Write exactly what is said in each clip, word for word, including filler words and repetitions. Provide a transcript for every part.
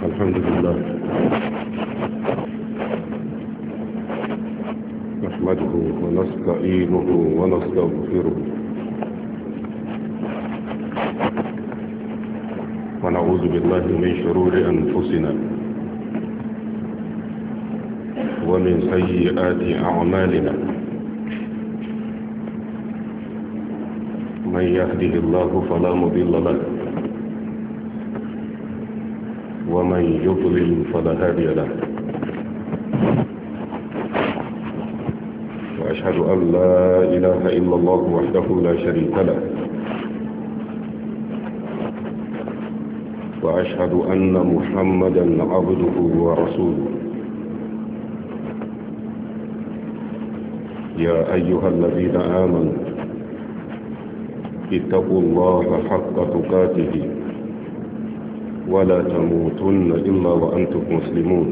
الحمد لله نحمده ونستعينه ونستغفره ونعوذ بالله من شرور أنفسنا ومن سيئات أعمالنا من يهده الله فلا مضل له ومن يضلل فلا هادي له وأشهد أن لا إله إلا الله وحده لا شريك له وأشهد أن محمدا عبده ورسوله يا أيها الذين آمنوا اتقوا الله حق تقاته ولا تموتن إلا وأنتم مسلمون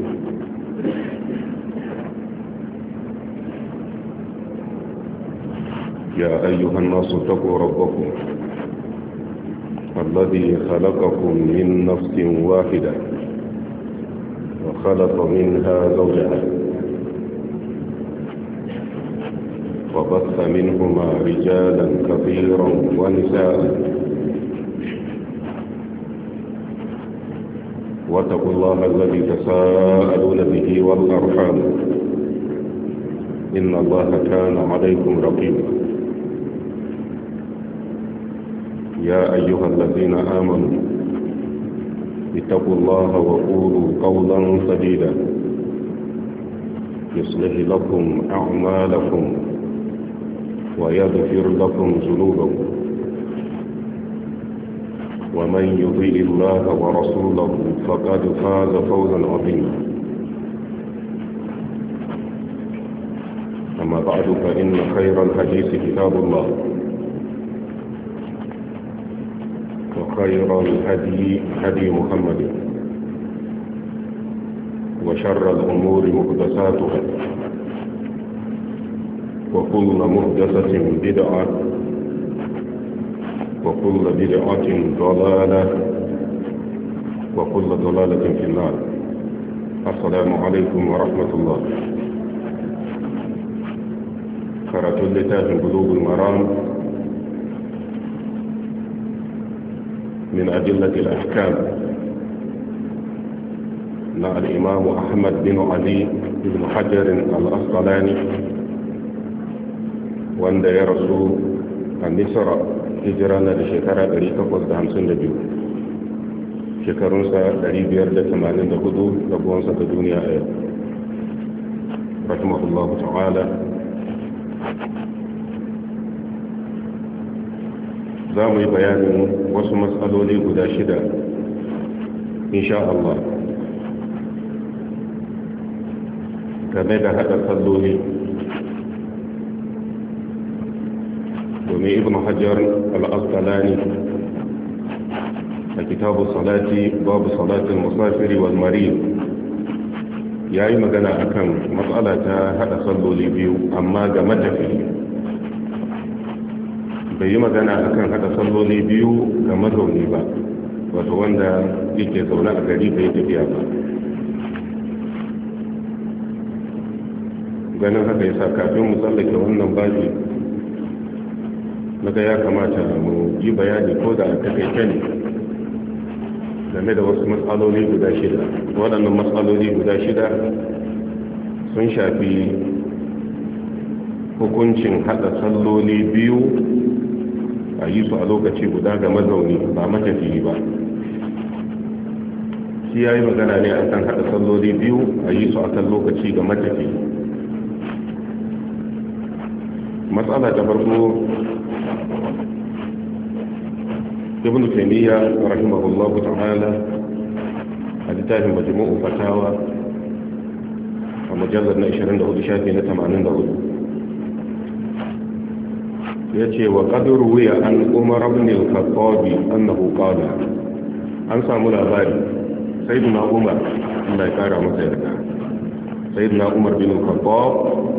يا أيها الناس اتقوا ربكم الذي خلقكم من نفس واحدة وخلق منها زوجها وبث منهما رجالا كثيرا ونساء واتقوا الله الذي تساءلون به والأرحام إن الله كان عليكم رقيبا يا أيها الذين آمنوا اتقوا الله وقولوا قولا سديدا يصلح لكم أعمالكم ويغفر لكم ذنوبكم ومن يطيع الله ورسوله فقد فاز فوزا عظيما أما بعد فإن خير الحديث كتاب الله وخير الهدي هدي محمد وشر الأمور محدثاتها وكل محدثة بدعة وكل بدعة ضلالة وكل ضلالة في النار. السلام عليكم ورحمة الله. قرأت اللتاف بلوغ المرام من أدلة الأحكام مع الإمام أحمد بن علي بن حجر الأسقلاني وأن يرسو النصر hijirana da shekara ɗari takwas da hamsin da biyu shekarunsa ɗari biyar da tamanin da hudu da buwansa da duniya a yau rahimahullahu ta'ala. za mu yi bayanin wasu matsaloli guda shida insha Allah game da haɗa salloli domin ibn hajjar al'asqalani a kitabu salati babu salatin musafiri wal marid ya yi magana akan matsala ta hada salloli biyu amma ga matafi bai yi magana akan hada salloli biyu ga mazauni ba wato wanda yake zaune a gari bai tafiya ba. ganin haka yasa kafin mu tsallake wannan baji naga ya kamata mu yi bayani ko da takaice ne game da wasu matsaloli guda shida. waɗannan matsaloli guda shida sun shafi hukuncin haɗa salloli biyu a yi su a lokaci guda ga mazauni ba matafiyi ba. shi ya yi magana ne a kan haɗa salloli biyu a yi su a kan lokaci ga matafiyi. matsala ta farko ابن تيمية رحمه الله تعالى حديثه مجموع فتاوى ومجلد عشرين دهود شافي نتمانين دهود يتي وقد روي عن عمر بن الخطاب أنه قال أنسى ملاباري سيدنا عمر الله يكارى مسيرنا سيدنا عمر بن الخطاب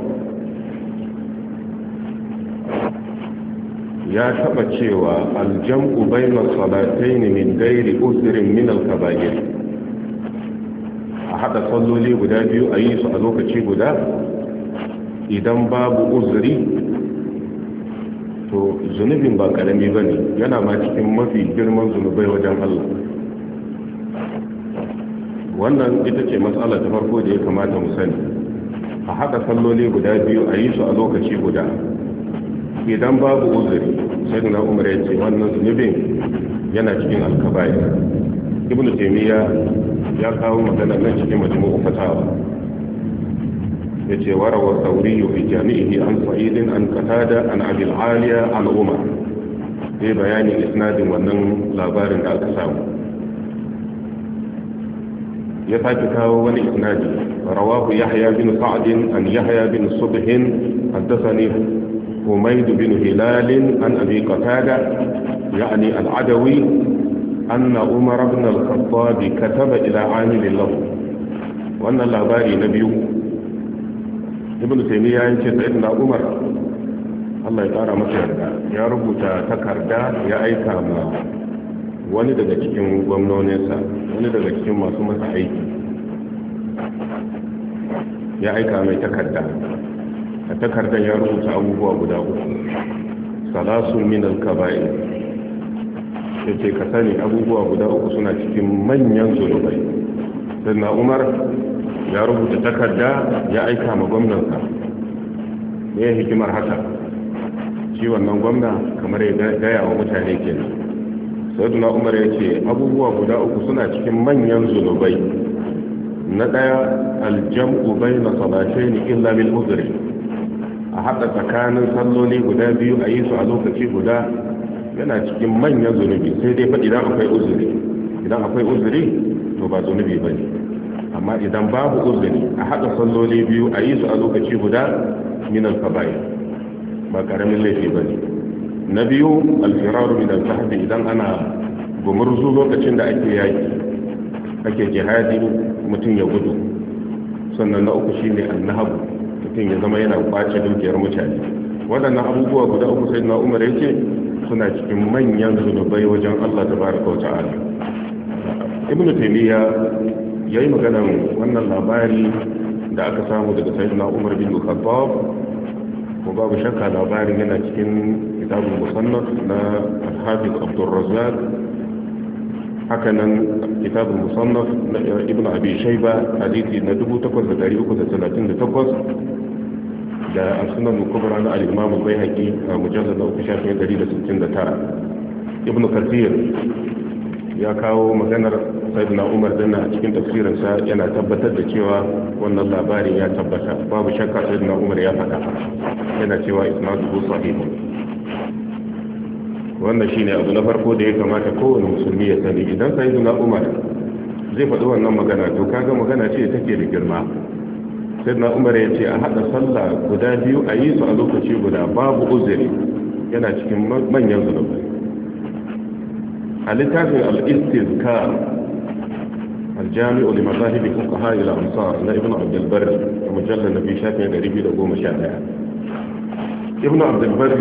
ya taba cewa aljam'u bayna salatayn min ghairi usrin min al-kaba'ir haɗa salloli guda biyu a yi su a lokaci guda idan babu uzuri to zunubin ba ƙarami ba ne, yana ma cikin mafi girman zunubai wajen Allah. Wannan ita ce matsala ta farko da ya kamata mu sani. A haɗa salloli guda biyu a yi su a lokaci guda idan babu uzuri, sai da Umar ya ce wannan zunubin yana cikin alkaba'i. Ibn Taymiyyah ya kawo magana nan cikin majmu'u fatawa, yace warawa Thawri fi jami'ihi an Sa'id an Qatada an Abi al-Aliya an Umar. Sai bayanin isnadin wannan labarin da aka samu. Ya sake kawo wani isnadi, rawahu Yahya bin Sa'd an Yahya bin Subh haddathani Humayd bin Hilal an Abi Qatada يعني العدوي أن عمر بن الخطاب كتب إلى عامل له. وأن اللاباري نبي ابن تيمية ينشي سيدنا عمر الله يقارى مسيرنا يا رب تكردا يا أيكا ما wani daga cikin gwamnoninsa, wani daga cikin masu masa aiki ya aika mai takarda. A takardar ya rubuta abubuwa guda uku, salasun min al-kaba'ir, yace ka sani abubuwa guda uku suna cikin manyan zunubai. Sannan Umar ya rubuta takarda ya aika ma gwamnansa. Me ya hikimar haka? Shi wannan gwamna kamar ya gaya wa mutane kenan. Sayyidina Umar ya ce abubuwa guda uku suna cikin manyan zunubai. Na daya aljam'u bayna salatayn illa bil udri, a haɗa tsakanin salloli guda biyu a yi su a lokaci guda yana cikin manyan zunubi, sai dai faɗi idan akwai uzuri. Idan akwai uzuri to ba zunubi ba ne, amma idan babu uzuri a haɗa salloli biyu a yi su a lokaci guda min al-kaba'ir, ba ƙaramin laifi ba ne. Na biyu alfiraru min al-sahbi, idan ana gumurzu lokacin da ake yaki ake jihadi mutum ya gudu. Sannan na uku shine annahabu, mutum ya zama yana kwace dukiyar mutane. Waɗannan abubuwa guda uku sai na Umar yake suna cikin manyan zunubai wajen Allah tabaraka wa ta'ala. Ibn Taymiyyah yayi magana wannan labari da aka samu daga Sayyidina Umar bin Khattab, ko babu shakka labarin yana cikin kitabul musannaf na al-Hafiz Abdul Razzaq, haka nan kitabul musannaf na Ibn Abi Shayba hadisi na dubu takwas da ɗari uku da talatin da takwas, da al-Sunan al-Kubra na al-Imam al-Baihaqi a mujallad na uku shafin ɗari da sittin da tara. Ibn Kathir ya kawo maganar Sayyidina Umar dana a cikin tafsirinsa, yana tabbatar da cewa wannan labarin ya tabbata, babu shakka Sayyidina Umar ya faɗa, yana cewa isnaduhu sahih. Wannan shine abu na farko da ya kamata kowane musulmi ya sani. Idan Sayyidina Umar zai faɗi wannan magana to kaga magana ce take da girma. Sayyidina Umar ya ce a haɗa sallah guda biyu a yi su a lokaci guda babu uzuri, yana cikin manyan zunubai. A littafin al-Istizkar al-Jami'u li Mazahib Fuqaha al-Amsar na Ibn Abd al-Barr, mujallad na biyu shafin ɗari biyu da goma sha ɗaya. Ibn Abd al-Barr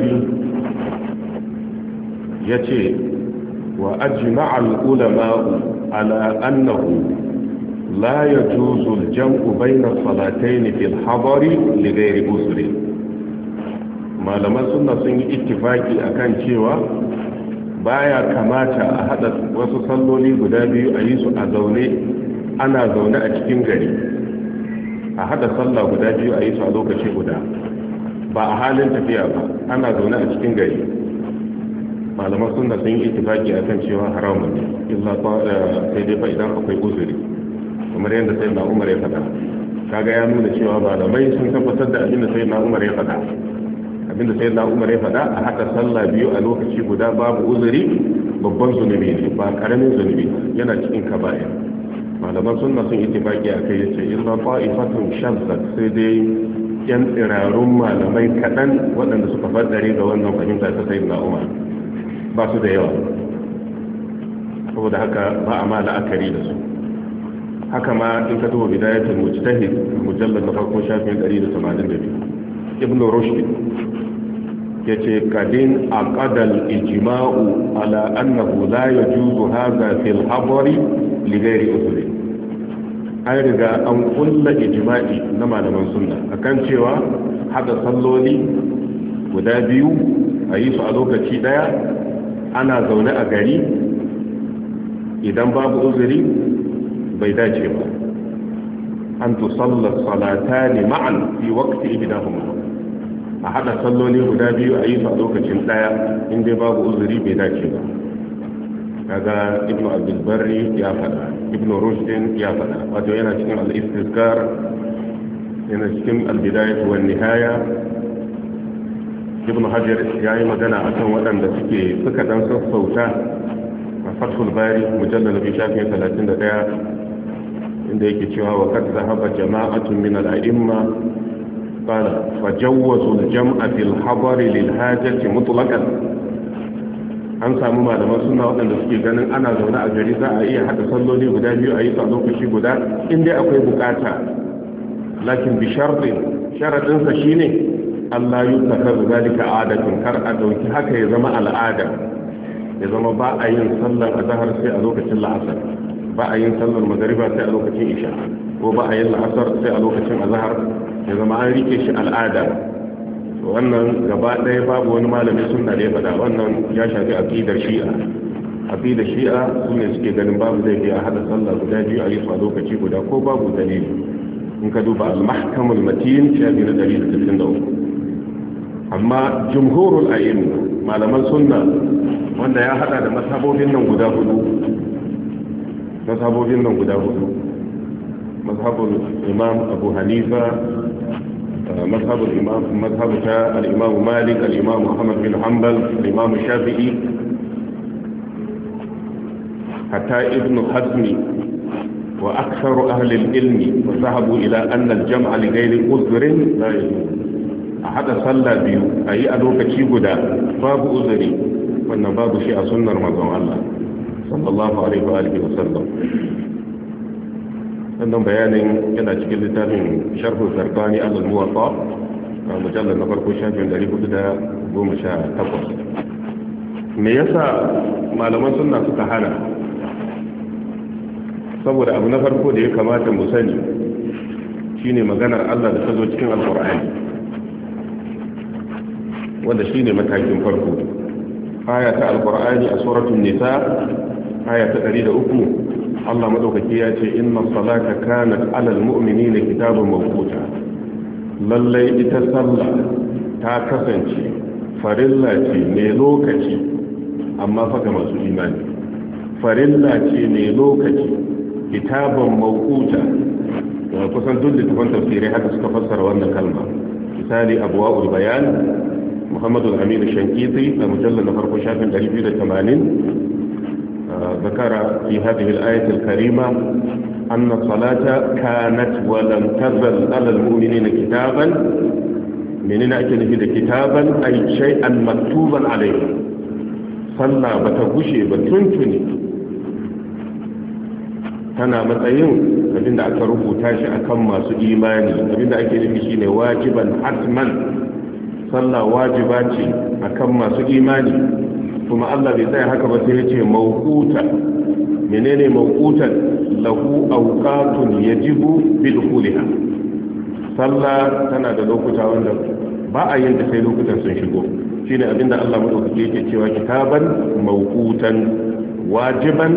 yace wa ajma'a al-ulama ala annahu la yajuzu al-jam'u bayna as-salatayn fi al-hadari li ghayri usri. Malaman sunna sun yi ittifaki akan cewa baya kamata a hada wasu salloli guda biyu a yi su a zaune, ana zaune a cikin gari, a hada sallah guda biyu a yi su a lokaci guda, ba a halin tafiya ba, ana zaune a cikin gari. Malaman sunna sun yi ittifaki akan cewa haramun ne, illa sai dai fa idan akwai uzuri, kamar yadda sai na Umar ya faɗa. Kaga ya nuna cewa malamai sun tabbatar da abin da sai na Umar ya faɗa. Abinda sai na Umar ya faɗa, a haɗa sallah biyu a lokaci guda babu uzuri babban zunubi ne, ba ƙaramin zunubi, yana cikin kaba'ir. Malaman sunna sun ittifaki akai, yace illa ta'ifatun shazzat, sai dai yan tsirarun malamai kaɗan waɗanda suka faddare ga wannan fahimta ta sayyidina Umar, ba su da yawa, saboda haka ba a ma la'akari da su. Haka ma in ka duba bidayatul mujtahid mujallad na farko shafin ɗari da tamanin da biyu, Ibn Rushd yace kadin aqadal ijma'u ala annahu la yajuzu hadha fil hadari li ghairi usuli. an riga an kulla ijma'i na malaman sunna akan cewa hada salloli guda biyu a yi su a lokaci daya ana zaune a gari idan babu uzuri bai dace ba an tusalla salatani ma'an fi waqti ihdahuma a hada salloli guda biyu a yi su a lokacin daya inda babu uzuri bai dace ba kaga ibnu abdul barri ya fada ibnu rushdin ya fada wato yana cikin al-istizkar yana cikin al-bidayah wa nihaya ibnu hajar yayi magana akan waɗanda suke suka dan sassauta a fathul bari mujallal bi shafin talatin da ɗaya inda yake cewa wa kad zahaba jama'atun min al-a'imma qala fajawwazu al-jam'a fil hadari lil hajati mutlaqan an samu malaman suna waɗanda suke ganin ana zaune a gari za a iya haɗa salloli guda biyu a yi su a lokaci guda inda akwai bukata lakin bi sharɗin sharaɗinsa shine Allah yi takar zalika adatun kar a ɗauki haka ya zama al'ada ya zama ba a yin sallar azhar sai a lokacin la'asar ba a yin sallar magariba sai a lokacin isha ko ba a yin la'asar sai a lokacin azhar ya zama an rike shi al'ada wannan gaba ɗaya babu wani malamin sunna da ya faɗa wannan ya shafi aqidar shi'a aqidar shi'a su ne suke ganin babu zai biya hada sallah guda biyu a yi su a lokaci guda ko babu dalili in ka duba al-mahkamul matin shafi na ɗari da sittin da uku amma jumhurul a'imma malaman sunna wanda ya hada da mazhabobin nan guda hudu mazhabobin nan guda hudu mazhabul imam abu hanifa مذهب الإمام مذهب الإمام مالك الإمام محمد بن حنبل الإمام الشافعي حتى ابن حزم وأكثر أهل العلم ذهبوا إلى أن الجمع لغير عذر لا يجوز أحد صلى بيو أي أدوك تشيبدا باب عذري وأن باب شيء سنة رمضان الله صلى الله عليه وآله وسلم wannan bayanin yana cikin littafin sharhu zarqani al-muwatta a mujallal na farko shafin ɗari hudu da goma sha takwas. Me yasa malaman sunna suka hana? Saboda abu na farko da ya kamata mu sani shine maganar Allah da ta zo cikin alqur'ani wanda shine matakin farko. Aya ta alqur'ani a suratul nisa aya ta ɗari da uku Allah madaukaki ya ce inna salata kanat alal mu'minina kitaban mawquta lallai ita sallah ta kasance farilla ce ne lokaci amma fa ga masu imani farilla ce ne lokaci kitaban mawquta da kusan duk littafan tafsirai haka suka fassara wannan kalma misali abwaul bayan Muhammad al-Amin al-Shankiti a mujallal na farko shafin ɗari biyu da tamanin ذكر في هذه الآية الكريمة أن الصلاة كانت ولم تزل على المؤمنين كتابا منين أكن في كتابا أي شيئا مكتوبا عليه صلى بتغشي بتنتني tana matsayin abinda aka rubuta shi akan masu imani abinda ake nufi shine wajiban hatman sallah wajiba ce akan masu imani kuma Allah bai tsaya haka ba sai ya ce mawquta menene mawqutan lahu awqatun yajibu bi dukhuliha sallah tana da lokuta wanda ba a yin da sai lokutan sun shigo shine abinda Allah madaukake yake cewa kitaban mawqutan wajiban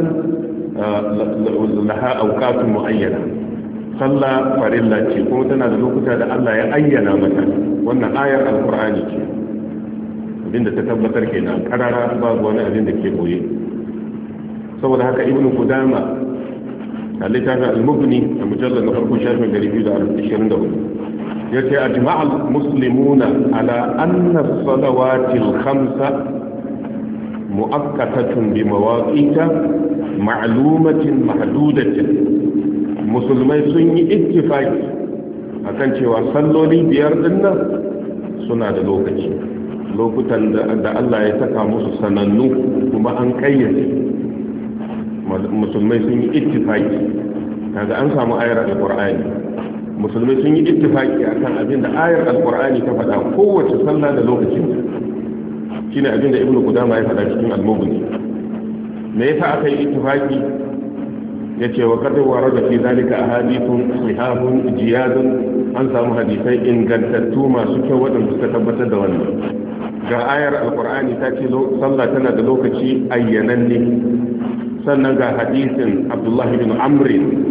laha awqatun muayyana sallah farilla ce kuma tana da lokuta da Allah ya ayyana mata wannan ayar alqur'ani ce abinda ta tabbatar kenan karara babu wani abin da ke boye saboda haka ibnu qudama a littafin al-mughni a mujallal na farko shafin ɗari biyu da ashirin da hudu yace ajma'al muslimuna ala anna as-salawati al-khamsa mu'akkatun bi mawaqita ma'lumatin mahdudatin musulmai sun yi ittifaki akan cewa salloli biyar dinnan suna da lokaci lokutan da Allah ya saka musu sanannu kuma an kayyade musulmai sun yi ittifaki kaga an samu ayar alqur'ani musulmai sun yi ittifaki akan abin da ayar alqur'ani ta faɗa kowace sallah da lokacin shine abin da ibnu qudama ya faɗa cikin al-mughni me yasa aka yi ittifaki yace wa qad warada fi zalika ahadithun sihahun jiyadun an samu hadisai ingantattu masu kyau wadanda suka tabbatar da wannan ga ayar alqur'ani ta ce sallah tana da lokaci ayyananne sannan ga hadisin abdullahi bin amr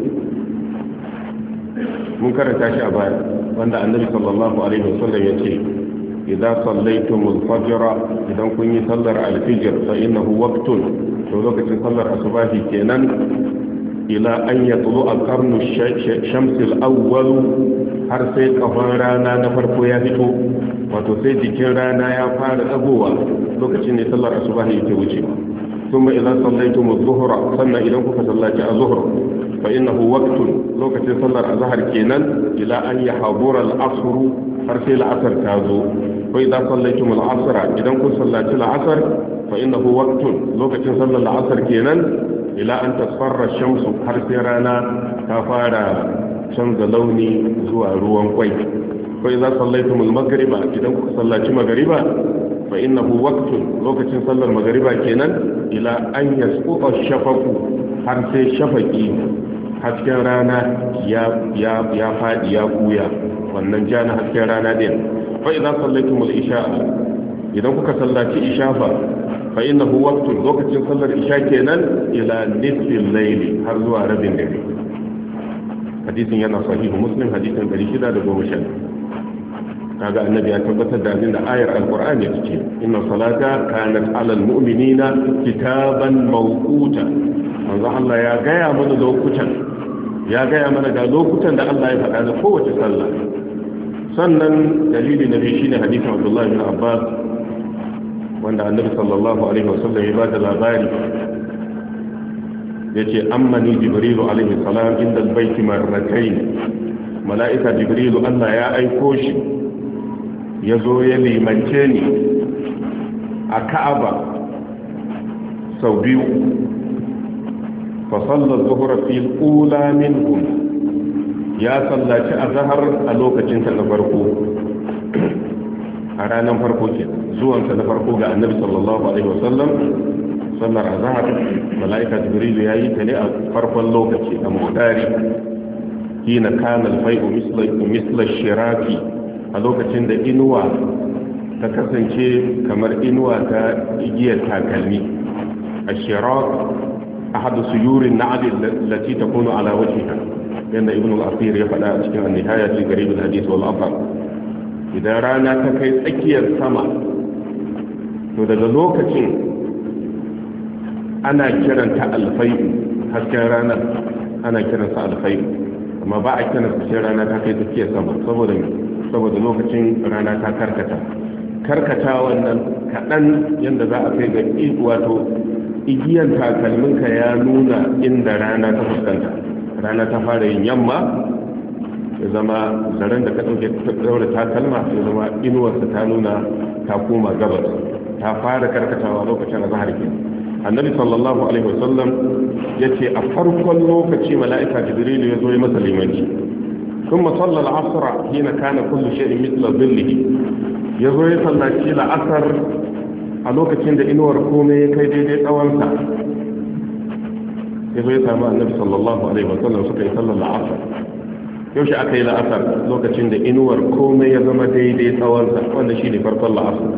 mun karanta shi a baya wanda annabi sallallahu alaihi wasallam yace idza sallaytumul fajr idan kun yi sallar al-fajr fa innahu waqtun to lokacin sallar asubahi kenan ila an yatlu al-qarnu shams al-awwal har sai kafan rana na farko ya fito wato sai jikin rana ya fara dagowa lokacin ne sallar asubahi yake wucewa kuma idan sallaytum adh-dhuhra sannan idan kuka sallaci az-zuhr fa innahu waqtun lokacin sallar azhar kenan ila an yahdura al-asr har sai al-asr ta zo fa idan sallaytum al-asr idan kun sallaci al-asr fa innahu waqtun lokacin sallar al-asr kenan ila an tasfarra shamsu har sai rana ta fara canza launi zuwa ruwan kwai fa idza sallaytum al-maghriba idan kuka sallaci maghriba fa innahu waqtun lokacin sallar maghriba kenan ila an yasquta ash-shafaqu har sai shafaqi hasken rana ya ya ya fadi ya kuya wannan jana hasken rana din fa idza sallaytum al-isha idan kuka sallaci isha fa fa innahu waqtun lokacin sallar isha kenan ila nisfil layli har zuwa rabin dare hadisin yana sahihu muslim hadisin ɗari shida da goma sha kaga annabi ya tabbatar da abin da ayar alqur'ani take inna salata kanat alal mu'minina kitaban mawquta manzo Allah ya gaya mana lokutan ya gaya mana ga lokutan da Allah ya faɗa da kowace sallah sannan dalili na biyu shine hadisin Abdullah ibn Abbas wanda annabi sallallahu alaihi wasallam ya bada labari yace ammani jibrilu alaihi salam inda albayt marratayn malaika jibrilu Allah ya aiko shi yazo ya limance ni a Ka'aba sau biyu fa salla adh-dhuhra fi al-ula minhum ya sallaci azhar a lokacin ta na farko a ranar farko ke zuwansa na farko ga annabi sallallahu alaihi wasallam sallar azhar malaika jibril ya yi ta ne a farkon lokaci a muhtari hina kana al-fai'u misla misla shiraki a lokacin da inuwa ta kasance kamar inuwa ta igiyar takalmi ash-shirak ahadu suyurin na'd allati takunu ala wajhiha yanda ibn al-asir ya faɗa a cikin an-nihaya fi garib al-hadith wal athar idan rana ta kai tsakiyar sama to daga lokacin ana kiranta alfai hasken rana ana kiransa alfai amma ba a kiransa sai rana ta kai tsakiyar sama saboda saboda lokacin rana ta karkata karkata wannan kaɗan yadda za a kai ga wato igiyar takalminka ya nuna inda rana ta fuskanta rana ta fara yin yamma ya zama zaren da ka ɗauke daura takalma ya zama inuwarsa ta nuna ta koma gabas ta fara karkatawa lokacin azhar ke annabi sallallahu alaihi wasallam yace a farkon lokaci mala'ika jibril ya zo ya masa limanci kuma sallal asr hina kana kullu shay'in mithla dhillihi ya zo ya sallaci la'asar a lokacin da inuwar komai ya kai daidai tsawonsa ya zo ya samu annabi sallallahu alaihi wasallam suka yi sallar la'asar yaushe aka yi la'asar lokacin da inuwar komai ya zama daidai tsawonsa wanda shi ne farkon la'asar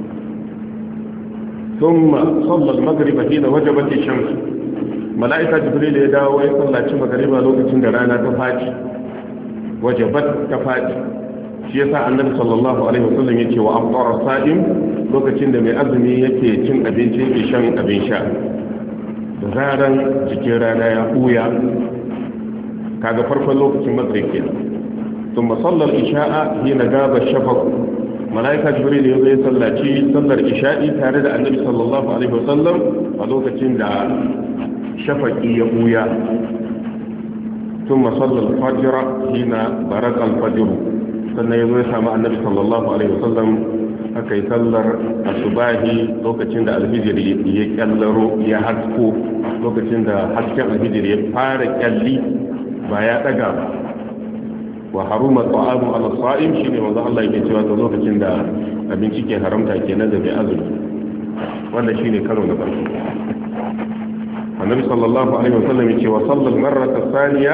ثم صلى المغرب حين وجبت الشمس ملائكة جبريل يداوى يصلى المغرب لوكacin da rana ta faɗi wajabat ta faɗi shi yasa annabi sallallahu alaihi wasallam yake wa afṭara sa'im lokacin da mai azumi yake cin abinci yake shan abin sha da zaran jikin rana ya huya kaga farkon lokacin maghrib kenan ثم صلى العشاء حين غاب الشفق malaika jibril ya zo ya sallaci sallar isha'i tare da annabi sallallahu alaihi wasallam a lokacin da shafaqi ya buya thumma salla al-fajr hina baraka al-fajr sannan ya zo ya samu annabi sallallahu alaihi wasallam aka yi sallar asubahi lokacin da al-fajr ya kallaro ya hasko lokacin da hasken al-fajr ya fara kyalli ba ya daga ba wa haruma ta'amu ala sa'im shine manzo Allah yake cewa da lokacin da abinci ke haramta kenan da bai azumi wannan shine karo na farko annabi sallallahu alaihi wasallam yace wa sallal marrata thaniya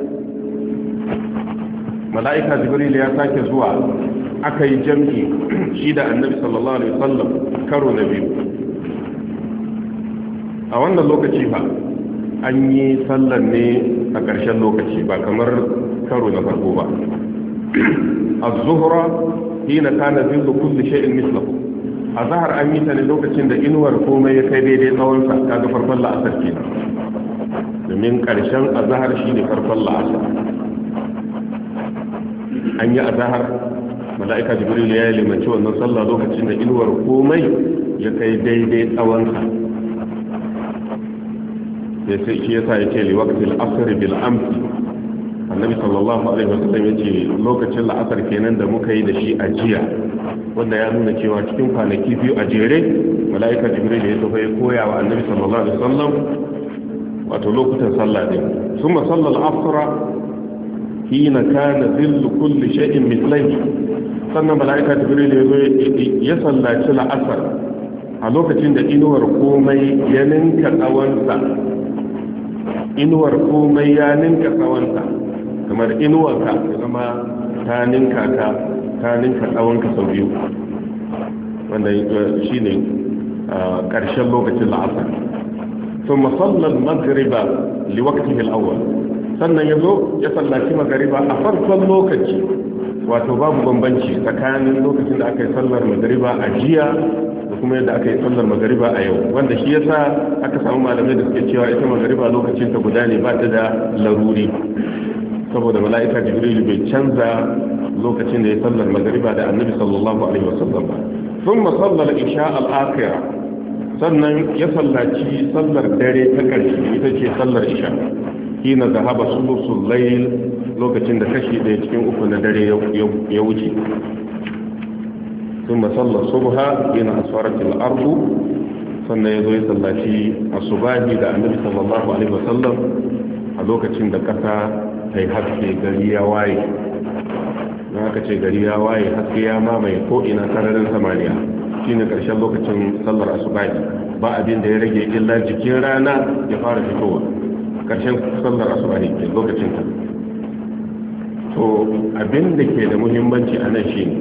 mala'ika jibril ya sake zuwa aka yi jam'i shi da annabi sallallahu alaihi wasallam karo na biyu. A wannan lokaci ba an yi sallar ne a ƙarshen lokaci ba kamar karo na farko ba. az-zuhra hina kana zillu kulli shay'in mislahu, azhar an yi ta ne lokacin da inuwar komai ya kai daidai tsawon sa, kaga farkon la'asar kenan, domin ƙarshen azhar shine farkon la'asar. An yi azhar, mala'ika jibril ya yi limanci wannan sallah lokacin da inuwar komai ya kai daidai tsawon sa. sai shi yasa yake li waqtil asr bil amsi, annabi sallallahu alaihi wasallam yace lokacin la'asar kenan da muka yi da shi a jiya, wanda ya nuna cewa cikin kwanaki biyu a jere mala'ika jibril ya tafi koya wa annabi sallallahu alaihi wasallam wato lokutan sallah din. Thumma sallal asra hina kana dhillu kulli shay'in mithlaihi, sannan mala'ika jibril ya zo ya sallaci la'asar a lokacin da inuwar komai ya ninka tsawonsa, inuwar komai ya ninka tsawonsa, kamar inuwarka ya zama ta ninka ka ta ninka tsawonka sau biyu, wanda shi ne ƙarshen lokacin la'asar. sun masallar magariba liwakti hil'awar, sannan ya zo ya sallaci magariba a farkon lokaci, wato babu bambanci tsakanin lokacin da aka yi sallar magariba a jiya da kuma yadda aka yi sallar magariba a yau, wanda shi yasa aka samu malamai da suke cewa ita magariba lokacin ta guda ne, ba ta da laruri, saboda mala'ika jibril bai canza lokacin da ya sallar magariba da annabi sallallahu alaihi wasallam ba. thumma sallal isha al-akhira, sannan ya sallaci sallar dare ta ƙarshe, ita ce sallar isha, hina zahaba sulusul layl, lokacin da kashi ɗaya cikin uku na dare ya wuce. ثم صلى الصبح حين أسفرت الأرض، sannan ya zo ya sallaci asubahi da annabi sallallahu alaihi wasallam a lokacin da kasa ta yi haske, gari ya waye. don haka ce gari ya waye, haske ya mamaye ko ina sararin samaniya, shine karshen lokacin sallar asubahi. ba abin da ya rage illa jikin rana ya fara fitowa, karshen sallar asubahi ke lokacin ta. to abin da ke da muhimmanci a nan shine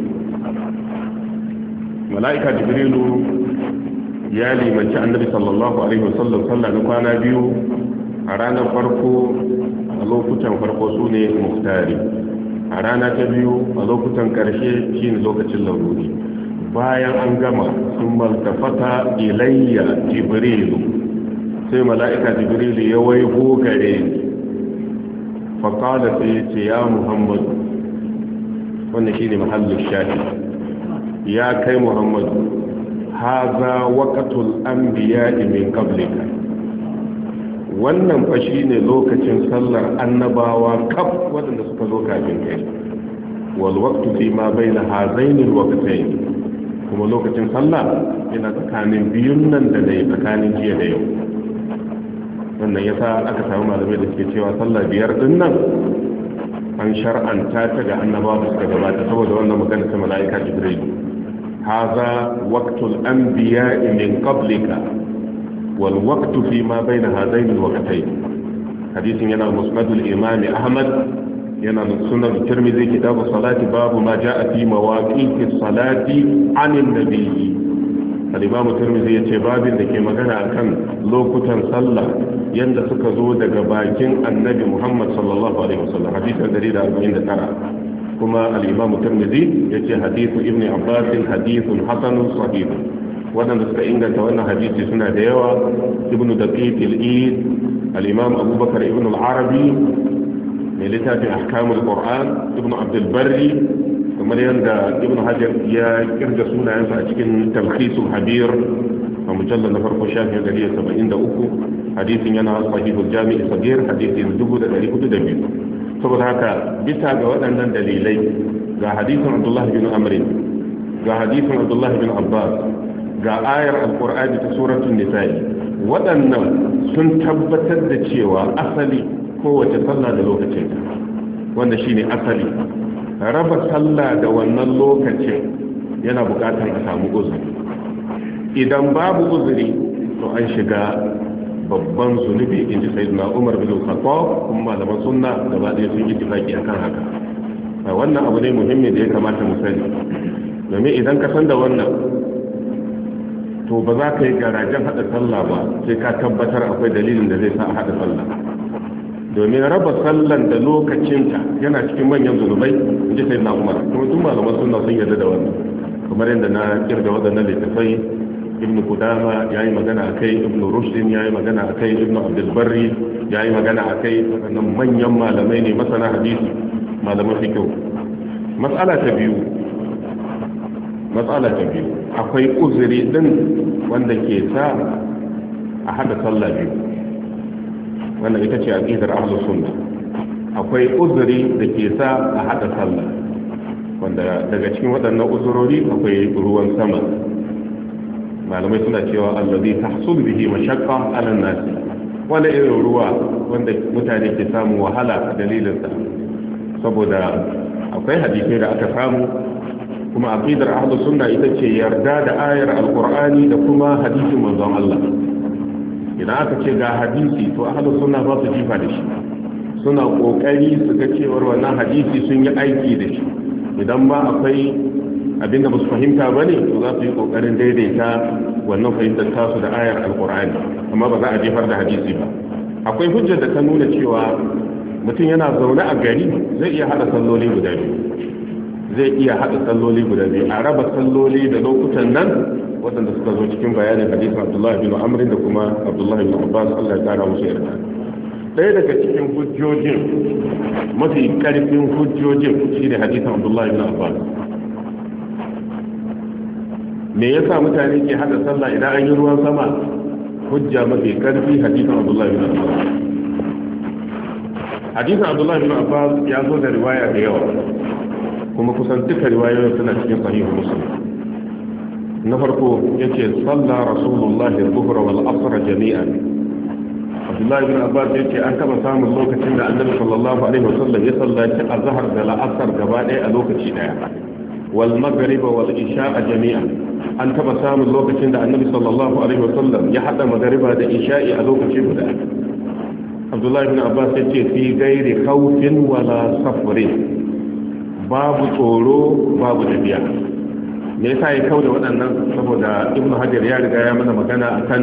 mala'ika jibrilu ya limanci annabi sallallahu alaihi wasallam sallah na kwana biyu. a ranar farko a lokutan farko su ne muftari, a rana ta biyu a lokutan karshe shine lokacin laruri. bayan an gama sun maltafata ilayya jibrilu, sai mala'ika jibrilu ya waigo gare ni, faƙada sai ya ce ya muhammadu, wannan shine mahallin shafi, ya kai muhammadu, haza waqtul anbiya'i min qablika, wannan fa shine lokacin sallar annabawa kaf wadanda suka zo kafin kai, wal waqtu fi ma baina hazaini al waqtayn, kuma lokacin sallah yana tsakanin biyun nan da dai tsakanin jiya da yau. wannan yasa aka samu malamai da suke cewa sallah biyar din nan an shar'anta ta ga annabawa da suka gabata, saboda wannan magana ta mala'ika jibril, haza waqtul anbiya'i min qablika wal waqtu fi ma bayna hadaini al waqtayn. hadisin yana musnad al imam ahmad, yana sunan tirmidhi kitab as-salati, babu ma jaa fi mawaqiti as-salati 'an an-nabi. al-imam tirmidhi yace babin da ke magana akan lokutan sallah yanda suka zo daga bakin annabi Muhammad sallallahu alaihi wasallam, hadisin dari da arba'in da tara. kuma al-imam tirmidhi yace hadithu ibn abbas hadithun hasanun sahih. wadanda suka inganta wannan hadisi suna da yawa: ibn daqiq al-eid, al-imam abubakar ibn al-arabi mai littafin ahkamul qur'an, ibn abd al-barri, kamar yanda ibn hajar ya kirga sunayensa a cikin talkhisul habir a mujallar na farko shafin gari saba'in da uku. hadisin yana sahihul jami'i sagir, hadisin dubu da ɗari hudu da biyu. saboda haka bisa ga waɗannan dalilai, ga hadisin abdullah bin amr, ga hadisin abdullah bin abbas, ga ayar alqur'ani ta suratul nisa'i, waɗannan sun tabbatar da cewa asali kowace sallah da lokacin, wanda shine asali. raba sallah da wannan lokacin yana buƙatar a samu uzuri. idan babu uzuri to an shiga babban zunubi in ji sayyidina Umar bin Khattab kuma malaman sunna gaba ɗaya sun yi tafaki akan haka. Wannan abu ne muhimmi da ya kamata mu sani, domin idan ka san da wannan to ba za ka yi garajen haɗa sallah ba sai ka tabbatar akwai dalilin da zai sa a haɗa sallah, domin raba sallan da lokacinta yana cikin manyan zunubai in ji sayyidina Umar kuma tun malaman sunna sun yarda da wannan, kamar yadda na kirga waɗannan littafai. Ibn Qudama yayi magana akai, Ibn Rushd yayi magana akai, Ibn Abdul Barri yayi magana akai. Waɗannan manyan malamai ne masana hadisi, malaman fiqh. Mas'ala ta biyu mas'ala ta biyu akwai uzuri din wanda ke sa a hada sallah biyu, wannan ita ce aqidar ahlus sunna. Akwai uzuri da ke sa a hada sallah, wanda daga cikin waɗannan uzurori akwai ruwan sama. Malamai suna cewa allazi tahsul bihi mashaqqa ala an-nas, wanda irin ruwa wanda mutane ke samu wahala a dalilin sa, saboda akwai hadisi da aka samu kuma aqidar ahlus sunna ita ce yarda da ayar alqur'ani da kuma hadisin manzon Allah. Idan aka ce ga hadisi to ahlus sunna ba su jifa da shi, suna kokari su ga cewa wannan hadisi sun yi aiki da shi. Idan ba akwai abinda ba su fahimta ba ne to za su yi kokarin daidaita wannan fahimtar tasu da ayar alkur'ani, amma ba za a jefar da hadisi ba. Akwai hujjar da ta nuna cewa mutum yana zaune a gari zai iya hada salloli guda biyu zai iya hada salloli guda biyu a raba salloli da lokutan nan waɗanda suka zo cikin bayanin hadisin Abdullahi bin Amr da kuma Abdullahi bin Abbas, Allah ya kara musu yarda. Ɗaya daga cikin hujjojin, mafi ƙarfin hujjojin shine hadisin Abdullahi bin Abbas. Me yasa mutane ke hada sallah idan an yi ruwan sama? Hujja mafi karfi hadisin Abdullah bin Abbas. Hadisin Abdullah bin Abbas ya zo da riwaya da yawa, kuma kusan duka riwayoyin suna cikin sahihu Muslim. Na farko yace salla Rasulullah az-zuhr wal asr jami'an. Abdullah bin Abbas yace an taba samun lokacin da Annabi sallallahu alaihi wasallam ya sallaci azhar da al-asr gaba ɗaya a lokaci daya, wal maghrib wal isha jami'an. An taba samun lokacin da Annabi sallallahu alaihi wasallam ya hada magariba da isha'i a lokaci guda. Abdullah ibn Abbas ya ce fi gairi khawfin wala safrin, babu tsoro babu tafiya. Me yasa ya kauda waɗannan? Saboda Ibn Hajar ya riga ya mana magana akan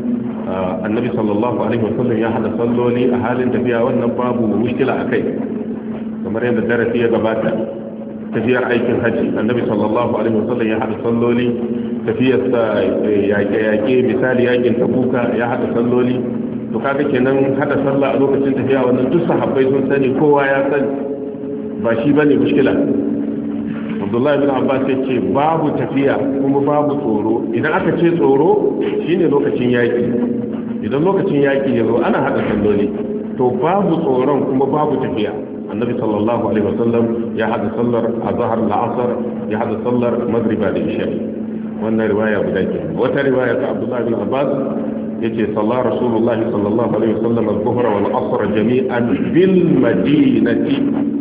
Annabi sallallahu alaihi wasallam ya hada salloli a halin tafiya, wannan babu mushkila akai, kamar yadda darasi ya gabata. Tafiyar aikin haji Annabi sallallahu alaihi wasallam ya hada salloli, tafiyar sa yaƙe-yaƙe misali yaƙin Tabuka ya hada salloli. To kaga kenan hada sallah a lokacin tafiya wannan duk sahabbai sun sani, kowa ya sani, ba shi bane mushkila. Abdullah ibn Abbas ya ce babu tafiya kuma babu tsoro. Idan aka ce tsoro shine lokacin yaƙi, idan lokacin yaƙi ya zo ana hada salloli, to babu tsoron kuma babu tafiya. Annabi sallallahu alaihi wasallam ya hada sallar azhar la'asar, ya hada sallar magriba da isha. Wannan riwaya guda ke. Wata riwaya ta Abdullah ibn Abbas yace sallar Rasulullah sallallahu alaihi wasallam az-zuhra wal asr jami'an bil madinati.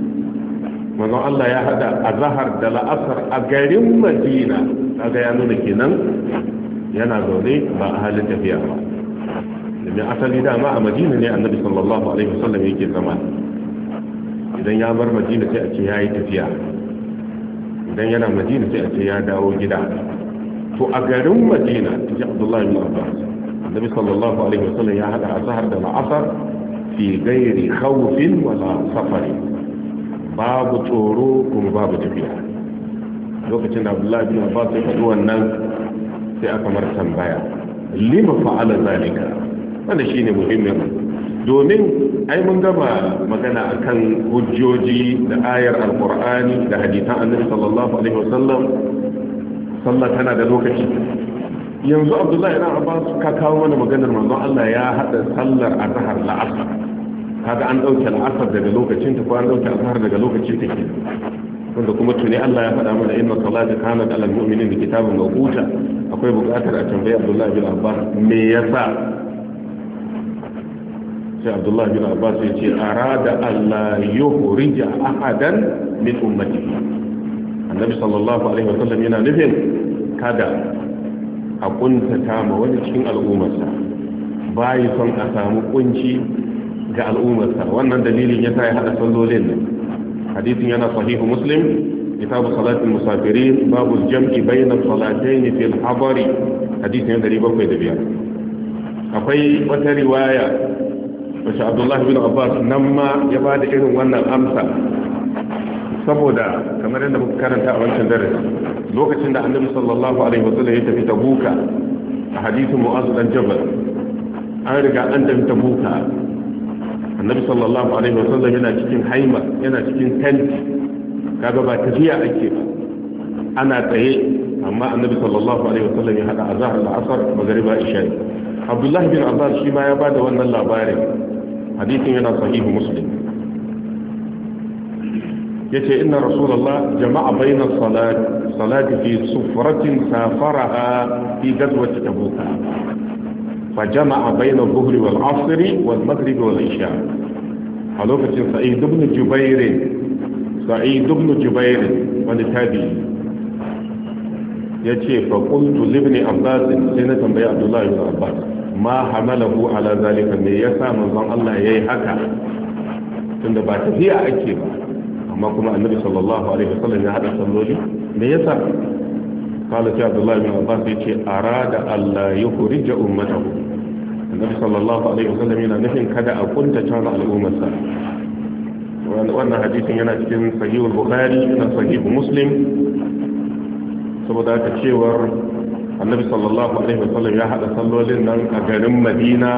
Manzo Allah ya hada azhar da la'asar a garin Madina. Kaga ya nuna kenan yana zaune ba a halin tafiya ba. Domin asali dama a Madina ne Annabi sallallahu alaihi wasallam yake zama. Idan ya bar Madina sai a ce ya yi tafiya, idan yana Madina sai a ce ya dawo gida. To a garin Madina, ta ji Abdullahi bin Abbas, Annabi sallallahu alaihi wasallam ya hada azhar da la'asar fi gairi khawfin wala safari, babu tsoro kuma babu tafiya. Lokacin da Abdullahi bin Abbas ya faɗi wannan sai aka mar tambaya, lima fa'ala zalika? Wanda shine muhimmin, domin ai mun gama magana akan hujjoji da ayar alqur'ani da hadisan Annabi sallallahu alaihi wasallam. Sallah tana da lokaci. Yanzu Abdullahi ibn Abbas ka kawo mana maganar manzon Allah ya hada sallar azhar la'asar. Kaga an dauke al'asar daga lokacin ta ko an dauke azhar daga lokacin ta ke. Wanda kuma tuni Allah ya faɗa mana inna salata kanat alal mu'minina kitabun mawquta. Akwai buƙatar a tambayi Abdullahi ibn Abbas me yasa? Sai Abdullahi ibn Abbas ya ce arada Allah yuhrija ahadan min ummatihi. Annabi sallallahu alaihi wasallam yana nufin kada a kuntata ma wani cikin al'ummarsa, bayi son a samu kunci ga al'ummarsa. wannan dalilin ya sa ya hada sallolin nan. hadisin yana sahihu muslim kitabu salatin musafirin babu jam'i bayna salatayn fil hadari hadisin dari bakwai da biyar. akwai wata riwaya wacce Abdullah bin Abbas nan ma ya bada irin wannan amsa, saboda kamar yadda muka karanta a wancan darasi lokacin da Annabi sallallahu alaihi wasallam ya tafi Tabuka a hadisin Mu'adh dan Jabal, an riga an tafi Tabuka. Annabi sallallahu alaihi wasallam yana cikin haima, yana cikin tent, kaga ba tafiya ake ba, ana tsaye, amma Annabi sallallahu alaihi wasallam ya hada azhar al-asr magriba isha. Abdullah bin Abbas shi ma ya bada wannan labarin, hadisin yana sahihu Muslim. yace inna rasulullah jama'a bayna salat salati fi sufratin safaraha fi ghazwati tabuk fa jama'a bayna adh-dhuhri wal 'asri wal maghrib wal isha. a lokacin sa'id ibn jubair sa'id ibn jubair wanda tabi yace fa qultu li ibn abbas sai na tambayi abdullah ibn abbas ma hamalahu ala zalika, me yasa manzon Allah yayi haka, tunda ba tafiya ake ba amma kuma annabi sallallahu alaihi wasallam ya hada salloli, me yasa? qala ta abdullah ibn abbas yace arada alla yukhrija ummatahu, annabi sallallahu alaihi wasallam yana nufin kada a kunta tana al'ummarsa. wannan hadisin yana cikin sahih al-bukhari da sahih muslim, saboda haka cewar annabi sallallahu alaihi wasallam ya hada sallolin nan a garin Madina,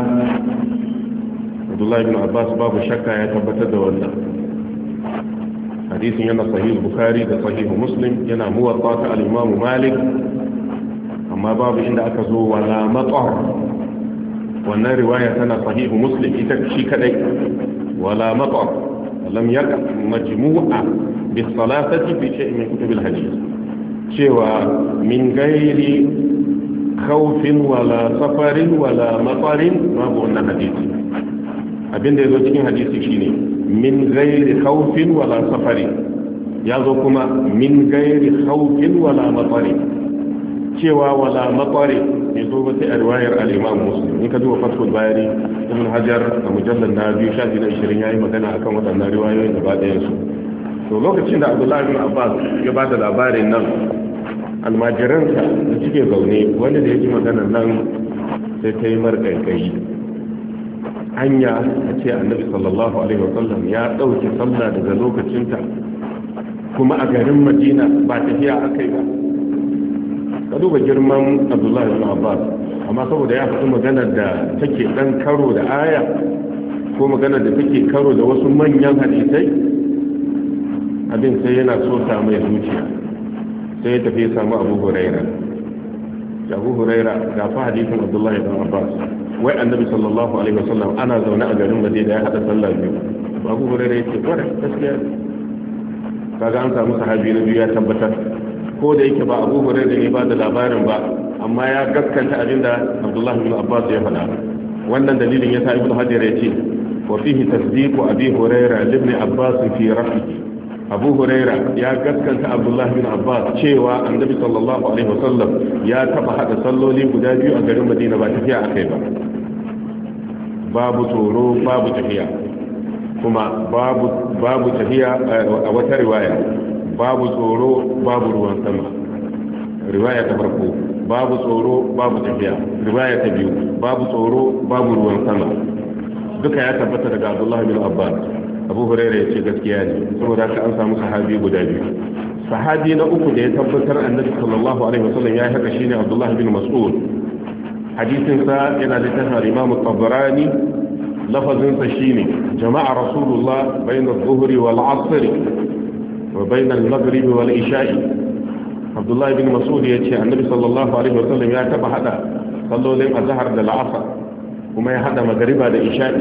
abdullah ibn abbas babu shakka ya tabbatar da wannan. hadisin yana sahih bukhari da sahih muslim, yana muwatta ta al-imam malik, amma babu inda aka zo wala matar. wannan riwaya tana sahih muslim ita shi kadai, wala matar lam yaka majmu'a bi salatati fi shay'in min kutub al-hadith, cewa min gairi khawfin wala safarin wala matarin, babu wannan hadisi. abinda yazo cikin hadisi shine min gairi khawfin wala safari, ya zo kuma min gairi khawfin wala matari, cewa wala matari ya zo wata a riwayar al-imam muslim. in ka duba fathul bayani ibn hajar a mujallar na biyu shafi na ishirin yayi magana akan waɗannan riwayoyin da ba ɗayan su. to lokacin da abdullahi bin abbas ya ba da labarin nan, almajiransa da suke zaune, wanda da ya ji maganar nan sai ta yi marƙaiƙayi. hanya a ce annabi sallallahu alaihi wasallam ya ɗauki sallah daga lokacinta kuma a garin madina ba tafiya aka yi ba. ka duba girman abdullahi bin abbas, amma saboda ya faɗi maganar da take ɗan karo da aya ko maganar da take karo da wasu manyan hadisai, abin sai yana so ta mai zuciya, sai ya tafi ya samu abu huraira. abu huraira ga fa hadisin abdullahi bin abbas, wai annabi sallallahu alaihi wasallam ana zaune a garin madina ya hada sallah biyu. abu hurairah yake kware gaskiya, kaga an samu sahabi na biyu ya tabbatar, ko da yake ba abu hurairah ne ba da labarin ba, amma ya gaskanta abinda abdullahi bin abbas ya faɗa. wannan dalilin yasa ibnu hajar ya ce wa fihi tasdiqu abi hurairah ibn abbas fi rafihi. abu hurairah ya gaskanta abdullahi bin abbas cewa annabi sallallahu alaihi wasallam ya taba hada salloli guda biyu a garin madina ba tafiya akai ba, babu tsoro babu tafiya, kuma babu babu tafiya a wata riwaya babu tsoro babu ruwan sama. riwaya ta farko babu tsoro babu tafiya, riwaya ta biyu babu tsoro babu ruwan sama. duka ya tabbata daga abdullahi bin abbas. abu hurairah ya ce gaskiya ne, saboda ka an samu sahabi guda biyu. sahabi na uku da ya tabbatar annabi sallallahu alaihi wasallam ya haka shine abdullah bin mas'ud. hadisin sa yana da tafsir imam at-tabarani, lafazin sa shine jama'a rasulullah bayna adh-dhuhri wal 'asr wa bayna al-maghrib wal isha'i. abdullah bin mas'ud ya ce annabi sallallahu alaihi wasallam ya taba hada sallolin azhar da al-'asr, kuma ya hada magriba da isha'i.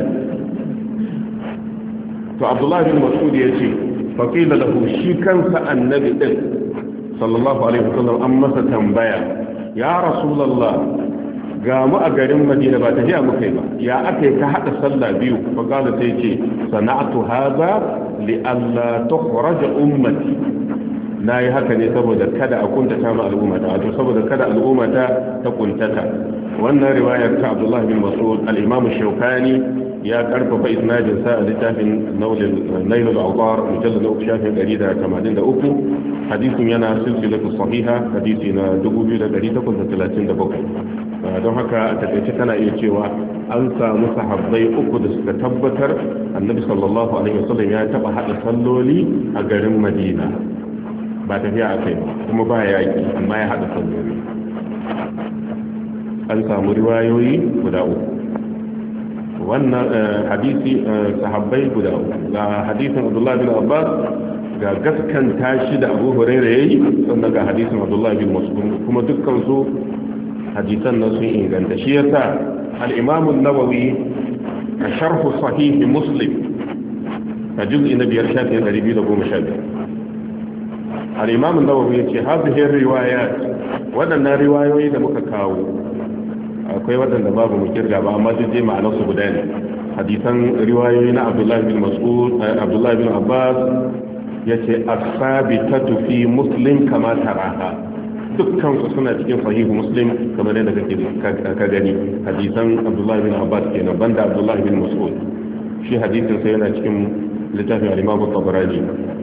to abdullahi bin mas'ud ya ce faƙila lahu, shi kansa annabi din sallallahu alaihi wasallam an masa tambaya, ya rasulullah ga mu a garin madina ba tafiya muka yi ba, ya aka yi ka haɗa sallah biyu? faƙala sai ce sana'atu haza li alla tukhraja ummati na yi haka ne saboda kada a kuntata ma al'ummata wato saboda kada al'ummata ta kuntata. wannan riwayar ta Abdullah bin Mas'ud al-Imam Shawkani ya karfafa isnadin sa a littafin Nail al-Awtar mujallad na uku shafin ɗari da tamanin da uku. hadisin yana silsilatu sahiha hadisi na dubu biyu da ɗari takwas da talatin da bakwai. don haka a takaice tana iya cewa an samu sahabbai uku da suka tabbatar annabi sallallahu alaihi wasallam ya taba hada salloli a garin Madina ba tafiya a kai ba kuma ba yaki amma ya hada salloli. an samu riwayoyi guda uku wannan hadisi sahabbai guda uku ga hadisin Abdullah bin Abbas ga gaskanta shi da Abu Hurairah yayi sannan ga hadisin Abdullah bin Mas'ud kuma dukkan su hadisan nan sun inganta. shi yasa al-Imam an-Nawawi a sharh sahih Muslim a juz'i na biyar shafi ɗari biyu da goma sha biyar al-Imam an-Nawawi yace hadhihi riwayat wadannan riwayoyi da muka kawo akwai wadanda babu mu kirga ba amma duk dai ma'anar su guda ne. hadisan riwayoyi na Abdullah bin Mas'ud Abdullah bin Abbas yace as-sabitatu fi Muslim kama taraha dukkan su suna cikin sahihu Muslim kamar yadda kake ka gani. hadisan Abdullah bin Abbas kenan banda Abdullah bin Mas'ud shi hadisin sa yana cikin littafin al-Imam at-Tabarani.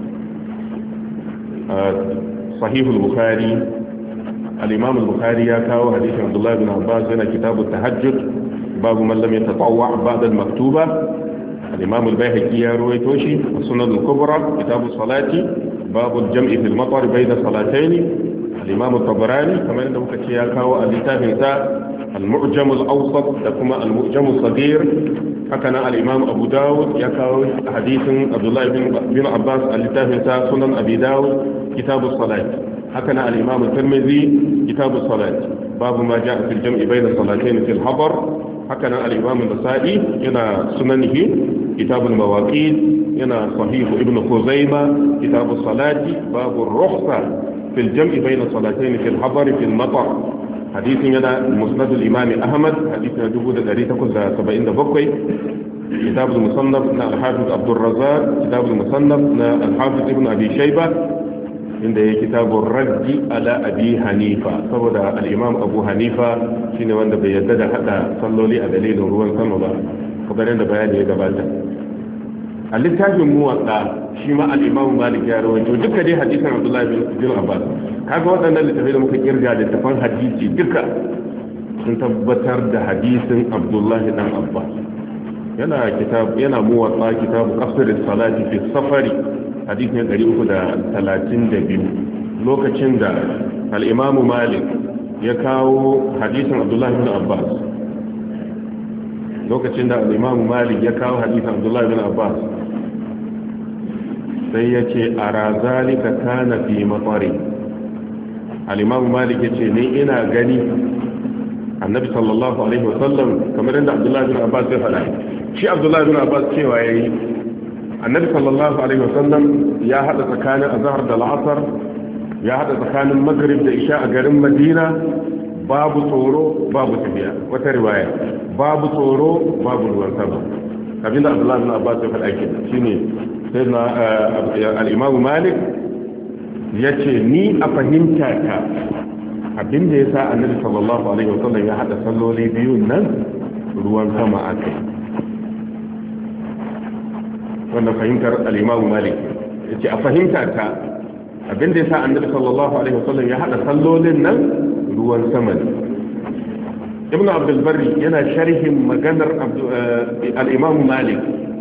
sahihul Bukhari al-Imam al-Bukhari ya kawo hadisin Abdullah bin Abbas yana kitabut tahajjud babu man lam yatatawwa ba'da al-maktuba. al-Imam al-Baihaqi ya rawaito shi as-Sunan al-Kubra kitabus salati babu al-jam'i fil matar bayna salatayn. الإمام الطبراني كما أنه كتيا كاو الكتاب المعجم الأوسط لكما المعجم الصغير حكنا الإمام أبو داود يكاو حديث عبد الله بن عباس الكتاب سنن أبي داود كتاب الصلاة حكنا الإمام الترمذي كتاب الصلاة باب ما جاء في الجمع بين الصلاتين في الحضر حكنا الإمام النسائي هنا سننه كتاب المواقيت هنا صحيح ابن خزيمة كتاب الصلاة باب الرخصة في الجمع بين الصلاتين في الحضر في المطر. حديث هنا مسند الإمام أحمد حديث جبود الذي تقول سبعين دبقوي. كتاب المصنف الحافظ عبد الرزاق كتاب المصنف الحافظ ابن أبي شيبة عند كتاب الرد على أبي حنيفة سوى الإمام أبو حنيفة شين وند بيدد حتى صلوا لي أدليل روان صلى قبلين بيان يقبالتا littafin muwatta shi ma al-Imam Malik ya rawaito duka dai hadisin Abdullah bin Abbas. kaga waɗannan littafai da muka kirga da tafan hadisi duka sun tabbatar da hadisin Abdullah dan Abbas. yana kitab yana muwatta kitabu qasr as-salati fi safari hadisin ɗari uku da talatin da biyu lokacin da al-Imam Malik ya kawo hadisin Abdullah bin Abbas lokacin da al-Imam Malik ya kawo hadisin Abdullah bin Abbas sai ya ce a razalika kana fi matsari. al-Imam Malik ya ce ni ina gani annabi sallallahu alaihi wasallam kamar yadda Abdullah bin Abbas ya faɗa. shi Abdullah bin Abbas cewa yayi annabi sallallahu alaihi wasallam ya hada tsakanin azhar da al'asr ya hada tsakanin maghrib da isha a garin Madina babu tsoro babu tafiya. wata riwaya babu tsoro babu ruwan sama. abinda Abdullah bin Abbas ya faɗa kenan shine sai na al-Imam Malik yace ni a fahimta ta abinda yasa annabi sallallahu alaihi wasallam ya hada salloli biyu nan ruwan sama akai. wannan fahimtar al-Imam Malik yace a fahimta ta abinda yasa annabi sallallahu alaihi wasallam ya hada sallolin nan ruwan sama ne. Ibn Abdul Barri yana sharhin maganar al-Imam Malik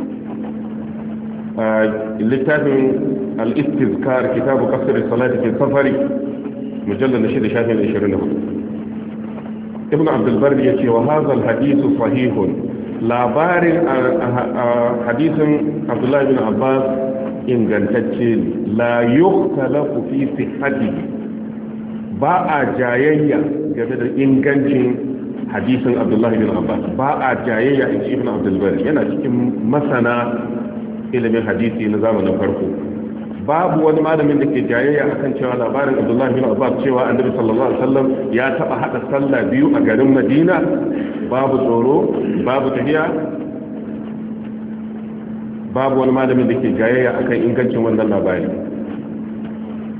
littafin al-Istizkar kitabu qasr as-salati fi safari mujallad shida shafin ashirin da hudu. Ibn Abdul Barri yace wa hadha al-hadith sahihun. labarin hadisin Abdullah bin Abbas ingantacce la yuktalafu fi sihhatihi ba a jayayya game da ingancin hadisin Abdullah bin Abbas ba a jayayya in Ibn Abdul Barri yana cikin masana ilimin hadisi na zamanin farko. babu wani malamin da ke jayayya akan cewa labarin Abdullah bin Abbas cewa Annabi sallallahu alaihi wasallam ya taba hada sallah biyu a garin Madina babu tsoro babu tahiya. babu wani malamin da ke jayayya akan ingancin wannan labari.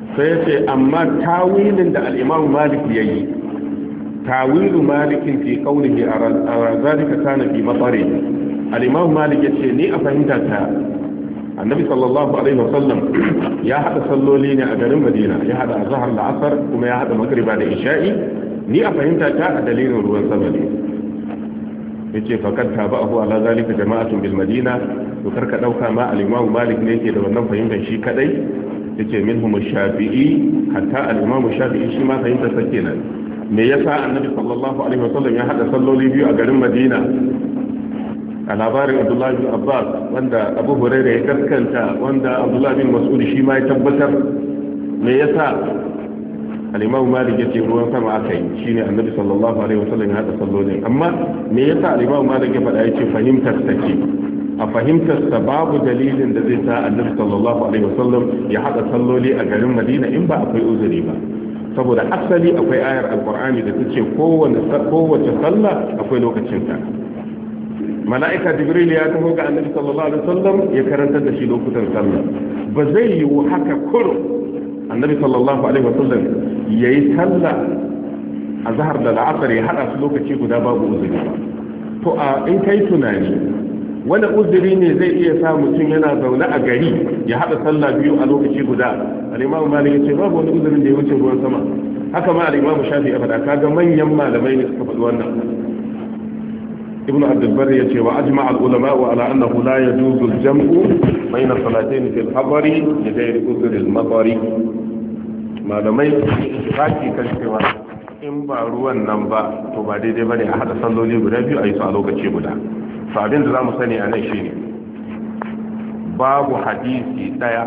sai ya ce amma tawilin da al-imam malik yayi tawilu malikin fi qawlihi ara zalika kana fi matari al-imam malik yace ni a fahimta ta annabi sallallahu alaihi wasallam ya hada salloli ne a garin madina ya hada azhar da asar kuma ya hada magriba da isha'i ni a fahimta ta a dalilin ruwan sama ne yace fakat tabahu ala zalika jama'atun bil madina to karka dauka ma al-imam malik ne yake da wannan fahimtar shi kadai yace minhum ash-shafi'i hatta al-imam shafi'i shi ma fahimtar sa kenan me yasa annabi sallallahu alaihi wasallam ya hada salloli biyu a garin madina a labarin abdullahi bin abbas wanda abu hurairah ya gaskanta wanda abdullahi bin mas'ud shi ma ya tabbatar me yasa al-imam malik yace ruwan sama aka yi shine annabi sallallahu alaihi wasallam ya hada sallolin amma me yasa al-imam malik ya faɗa yace fahimtar sa ce a fahimtar sa babu dalilin da zai sa annabi sallallahu alaihi wasallam ya hada salloli a garin madina in ba akwai uzuri ba saboda asali akwai ayar alqur'ani da tace kowanne kowace sallah akwai lokacin ta mala'ika jibril ya taho ga annabi sallallahu alaihi wasallam ya karantar da shi lokutan sallah ba zai yi haka kuro annabi sallallahu alaihi wasallam yayi sallah azhar da al'asr ya hada su lokaci guda babu uzuri ba to a in kai tunani wani uzuri ne zai iya sa mutum yana zaune a gari ya hada sallah biyu a lokaci guda al-imam malik yace babu wani uzurin da ya wuce ruwan sama haka ma al-imam shafi'i ya faɗa kaga manyan malamai ne suka faɗi wannan ibnu abdul barri yace wa ajma' al-ulama ala annahu la yajuzu al-jam'u bayna salatayn fi al-hadari li ghayri udhr al-matari malamai ittifaqi kan cewa in ba ruwan nan ba to ba daidai bane a hada salloli guda biyu a yi su a lokaci guda sabin da zamu sani a nan shine babu hadisi daya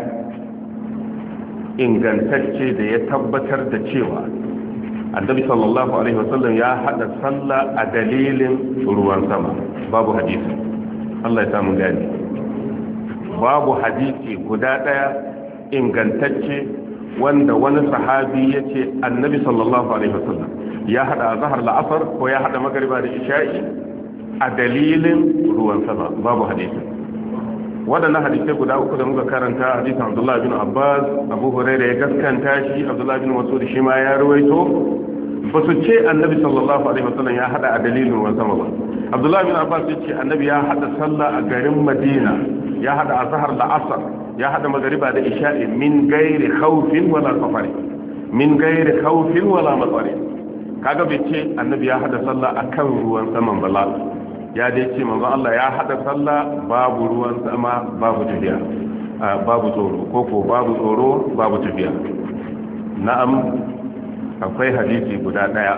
ingantacce da ya tabbatar da cewa annabi sallallahu alaihi wasallam ya hada sallah a dalilin ruwan sama babu hadisi Allah ya samu gani babu hadisi guda daya ingantacce wanda wani sahabi yace annabi sallallahu alaihi wasallam ya hada zahar la'asar ko ya hada magriba da isha'i a dalilin ruwan sama babu hadisi wadannan hadisai guda uku da muka karanta hadisin Abdullah bin Abbas Abu Hurairah ya gaskanta shi Abdullah bin Mas'ud shi ma ya ruwaito ba su ce annabi sallallahu alaihi wasallam ya hada a dalilin ruwan sama ba Abdullah bin Abbas ya ce annabi ya hada sallah a garin Madina ya hada azhar da asr ya hada magriba da isha'i min gairi khawfin wala safari min gairi khawfin wala matsari kaga bai ce annabi ya hada sallah akan ruwan saman bala ya dai ce manzo Allah ya hada sallah babu ruwan sama babu tafiya babu tsoro koko babu tsoro babu tafiya na'am akwai hadisi guda daya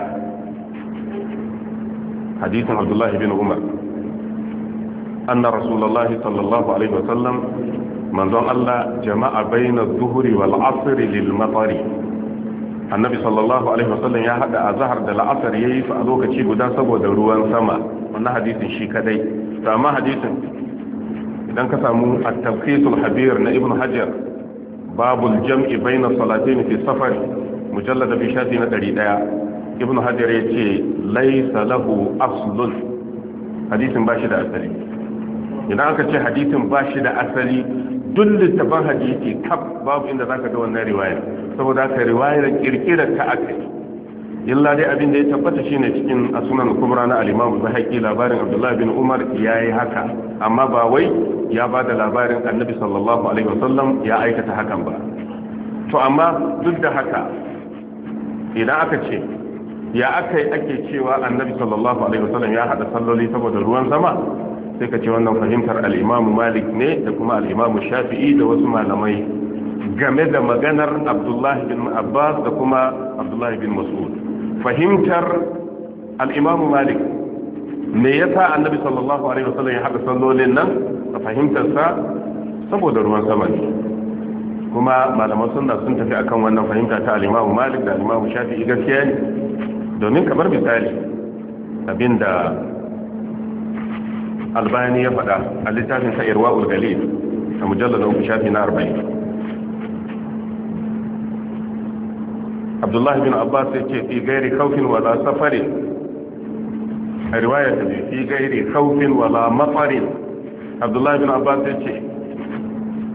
hadisin Abdullah ibn Umar anna rasulullahi sallallahu alaihi wasallam manzon Allah jama'a baina adh-dhuhri wal 'asri lil matari annabi sallallahu alaihi wasallam ya hada azhar da al'asr yayi fa a lokaci guda saboda ruwan sama wannan hadisin shi kadai to amma hadisin idan ka samu at-tafsirul habir na ibnu hajar babul jam'i baina salatayn fi safar mujallad bi shafi na ɗari ɗaya ibnu hajar yace laysa lahu aslun hadisin bashi da asali idan aka ce hadisin bashi da asali duk littafin hadisi kaf babu inda zaka ga wannan riwaya saboda haka riwayar kirkirar ta aka yi illa dai abin da ya tabbata shine cikin sunan kubra na al-imam Bukhari labarin Abdullah bin Umar yayi haka amma ba wai ya bada labarin Annabi sallallahu alaihi wasallam ya aikata hakan ba to amma duk da haka idan aka ce ya akai ake cewa Annabi sallallahu alaihi wasallam ya hada salloli saboda ruwan sama sai ka ce wannan fahimtar al-imam Malik ne da kuma al-imam Shafi'i da wasu malamai game da maganar Abdullah bin Abbas da kuma Abdullah bin Mas'ud fahimtar al-imam Malik me yasa annabi sallallahu alaihi wasallam ya hada sallolin nan a fahimtar sa saboda ruwan sama ne kuma malaman sunna sun tafi akan wannan fahimta ta al-imam Malik da al-imam Shafi'i gaskiya ne domin kamar misali abinda Albani ya faɗa a littafin sa Irwaul Galil a mujallad na shafi na arba'in Abdullah bin Abbas ya ce fi gairi khawfin wala safarin a riwaya ta fi gairi khawfin wala mafarin Abdullah bin Abbas ya ce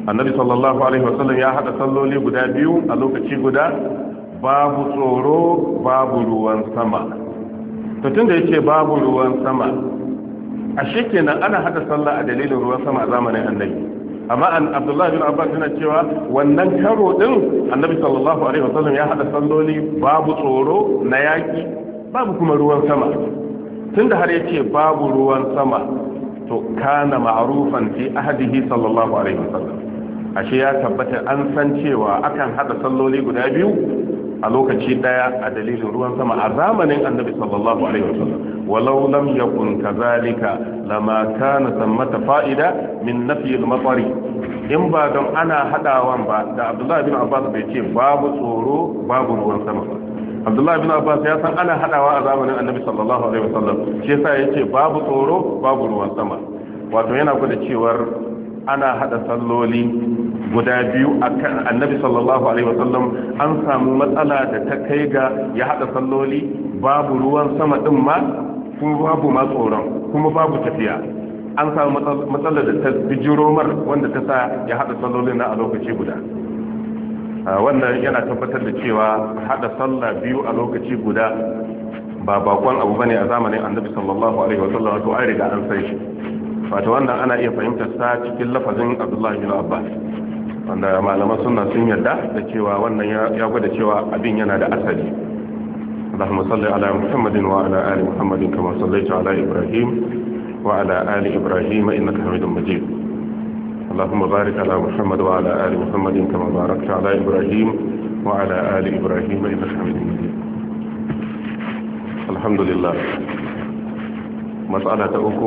annabi sallallahu alaihi wasallam ya hada salloli guda biyu a lokaci guda babu tsoro babu ruwan sama. to tunda yace babu ruwan sama ashe kenan ana hada sallah a dalilin ruwan sama a zamanin annabi. amma an Abdullah bin Abbas yana cewa wannan karo din annabi sallallahu alaihi wasallam ya hada salloli babu tsoro na yaki babu kuma ruwan sama. tunda har yace babu ruwan sama to kana ma'rufan fi ahdihi sallallahu alaihi wasallam ashe ya tabbata an san cewa akan hada salloli guda biyu a lokaci daya a dalilin ruwan sama a zamanin annabi sallallahu alaihi wasallam walau lam yakun kadhalika lama kana thammata fa'ida min nafyi al-matar in ba don ana hadawan ba da Abdullah bin Abbas bai ce babu tsoro babu ruwan sama ba. Abdullah bin Abbas ya san ana hadawa a zamanin annabi sallallahu alaihi wasallam shi yasa yace babu tsoro babu ruwan sama. wato yana gwada cewar ana hada salloli guda biyu akan annabi sallallahu alaihi wasallam an samu matsala da ta kai ga ya hada salloli babu ruwan sama din ma kuma babu ma tsoron kuma babu tafiya. an samu matsala da ta bijiromar wanda ta sa ya hada sallolin na a lokaci guda. wannan yana tabbatar da cewa hada sallah biyu a lokaci guda ba bakon abu bane a zamanin annabi sallallahu alaihi wasallam to ai riga an sai shi. wato wannan ana iya fahimtar sa cikin lafazin Abdullah bin Abbas wanda malaman sunna sun yarda da cewa wannan ya gwada cewa abin yana da asali. Allahumma salli ala Muhammadin wa ala ali Muhammadin kama sallaita ala Ibrahim wa ala ali Ibrahim innaka Hamidum Majid. Allahumma barik ala Muhammad wa ala ali Muhammadin kama barakta ala Ibrahim wa ala ali Ibrahim innaka Hamidum Majid. Alhamdulillah. Mas'ala ta uku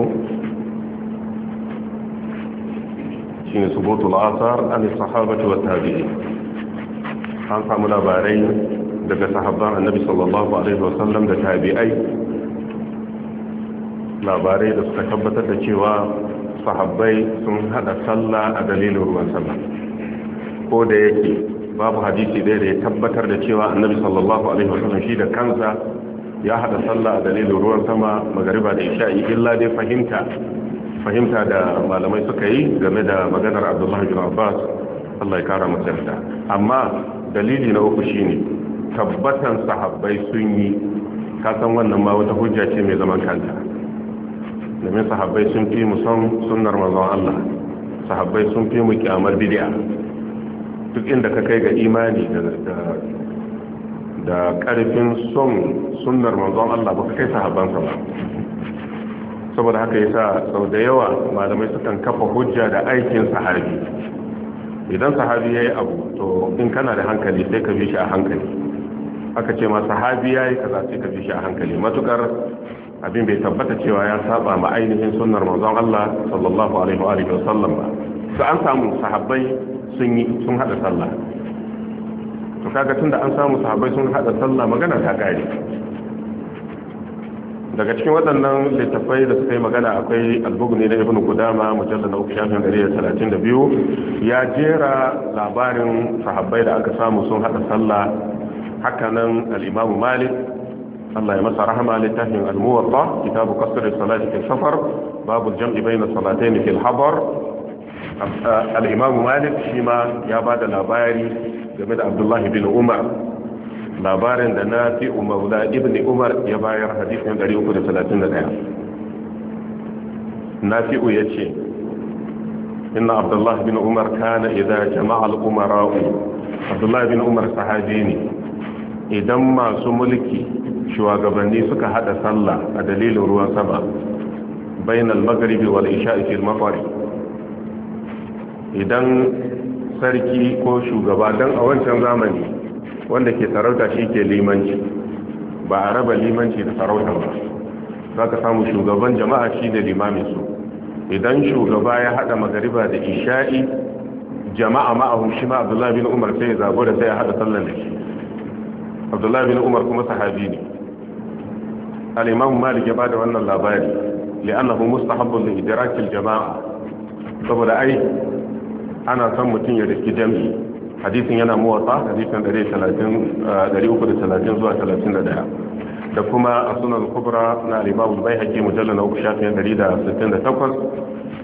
shine subutul asar an sahabati wa tabi'in. an samu labarai daga sahabban annabi sallallahu alaihi wasallam da tabi'ai, labarai da suka tabbatar da cewa sahabbai sun hada sallah a dalilin ruwan sama. ko da yake babu hadisi ɗaya da ya tabbatar da cewa annabi sallallahu alaihi wasallam shi da kansa ya hada sallah a dalilin ruwan sama magariba da isha'i, illa dai fahimta fahimta da malamai suka yi game da maganar Abdullah bin Abbas Allah ya kara masa yarda. Amma dalili na uku shine tabbatan sahabbai sun yi, kasan wannan ma wata hujja ce mai zaman kanta, domin sahabbai sun fi mu son sunnar manzon Allah, sahabbai sun fi mu kyamar bid'a. duk inda ka kai ga imani da da karfin son sunnar manzon Allah ba ka kai sahabbansa ba. saboda haka yasa sau da yawa malamai sukan kafa hujja da aikin sahabi. idan sahabi yayi abu to in kana da hankali sai ka bi shi a hankali. aka ce ma sahabi yayi kaza sai ka bi shi a hankali, matukar abin bai tabbata cewa ya saba ma ainihin sunnar manzon Allah sallallahu alaihi wa alihi wasallam ba. to an samu sahabbai sun yi sun hada sallah. to kaga tunda an samu sahabbai sun hada sallah magana ta kare. daga cikin waɗannan littafai da suka yi magana akwai al-Bughni na Ibn Qudama mujallad na uku shafin ɗari da talatin da biyu, ya jera labarin sahabbai da aka samu sun hada sallah. hakanan al-Imam Malik Allah ya masa rahama littafin al-Muwatta kitabu qasr as-salati fi safar babu al-jam'i bayna as-salatayn fi al-hadar. al-Imam Malik shi ma ya bada labari game da Abdullah bin Umar, labarin da na fi maula ibn Umar ya bayar hadisin ɗari uku da talatin da ɗaya. nafi'u ya ce inna Abdullah bin Umar kana idza jama'a al-umara'u. Abdullah bin Umar sahabi ne, idan masu mulki shugabanni suka hada sallah a dalilin ruwan sama bainal maghribi wal isha'i fil mafari, idan sarki ko shugaba dan a wancan zamani wanda ke sarauta shi ke limanci, ba a raba limanci da sarauta ba. za ka samu shugaban jama'a shi da limamin su. idan shugaba ya hada magariba da isha'i jama'a ma'ahum shi ma Abdullah bin Umar sai ya zago da sai ya hada sallar da shi. Abdullah bin Umar kuma sahabi ne. al-Imam Malik ya bada wannan labari li'annahu mustahabbun li idrakil jama'a, saboda ai ana son mutum ya riski jami'i. hadisin yana muwatta hadisin ɗari uku da talatin zuwa talatin da ɗaya, da kuma a sunan kubra na al-Imam al-Baihaqi mujallal na uku shafin ɗari da sittin da takwas.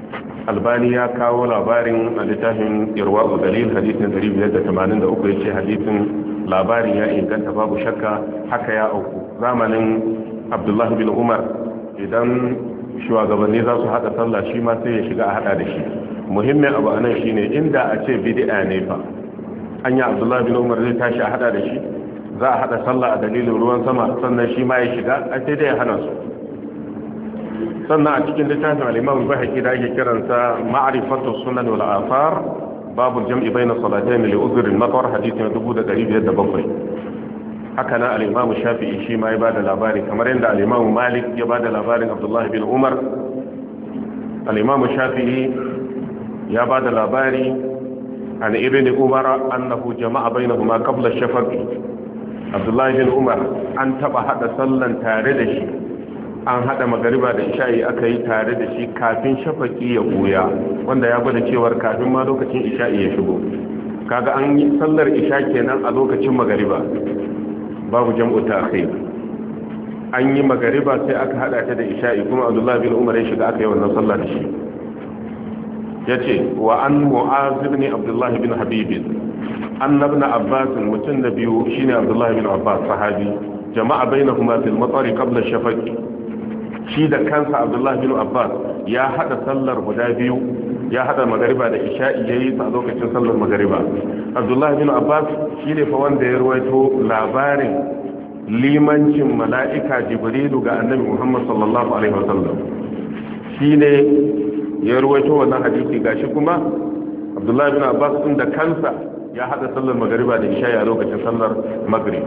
albani ya kawo labarin a littafin irwa'u dalil hadisin ɗari biyar da tamanin da uku yace hadisin labarin ya inganta babu shakka haka ya auku zamanin abdullahi bin umar idan shugabanni za su hada sallah shi ma sai ya shiga a hada da shi muhimmin abu anan shine inda a ce bid'a ne fa anya abdullahi bin umar zai tashi a hada da shi za a hada sallah a dalilin ruwan sama sannan shi ma ya shiga a sai dai ya hana su sannan a cikin littafin al-imam al-bahaqi da ake kiransa ma'rifatu sunan wal athar babu jam'i bayna salatayn li uzr al-matar hadithin dubu da dari biyar da bakwai haka na al-imam shafi'i shi ma ya bada labari kamar yadda al-imam malik ya bada labarin abdullahi bin umar al-imam shafi'i ya bada labari an ibn umar annahu jama'a bainahuma qabla ash-shafaq abdullahi bin umar an taba hada sallan tare da shi an hada magariba da isha'i aka yi tare da shi kafin shafaki ya goya wanda ya gwada cewar kafin ma lokacin isha'i ya shigo kaga an yi sallar isha kenan a lokacin magariba babu jam'u ta'khir an yi magariba sai aka hada ta da isha'i kuma abdullahi bin umar ya shiga aka yi wannan sallah da shi yace wa an mu'az ibn abdullahi bin habib annabna abbas mutun da biyu shine abdullahi bin abbas sahabi jama'a bainahuma fil matar qabla ash-shafaq shi da kansa abdullahi bin abbas ya hada sallar guda biyu ya hada magariba da isha'i yayi a lokacin sallar magariba abdullahi bin abbas shine fa wanda ya ruwaito labarin limancin mala'ika jibrilu ga annabi muhammad sallallahu alaihi wasallam shine ya ruwaito wannan hadisi gashi kuma abdullahi bin abbas din da kansa ya hada sallar magariba da isha'i a lokacin sallar maghrib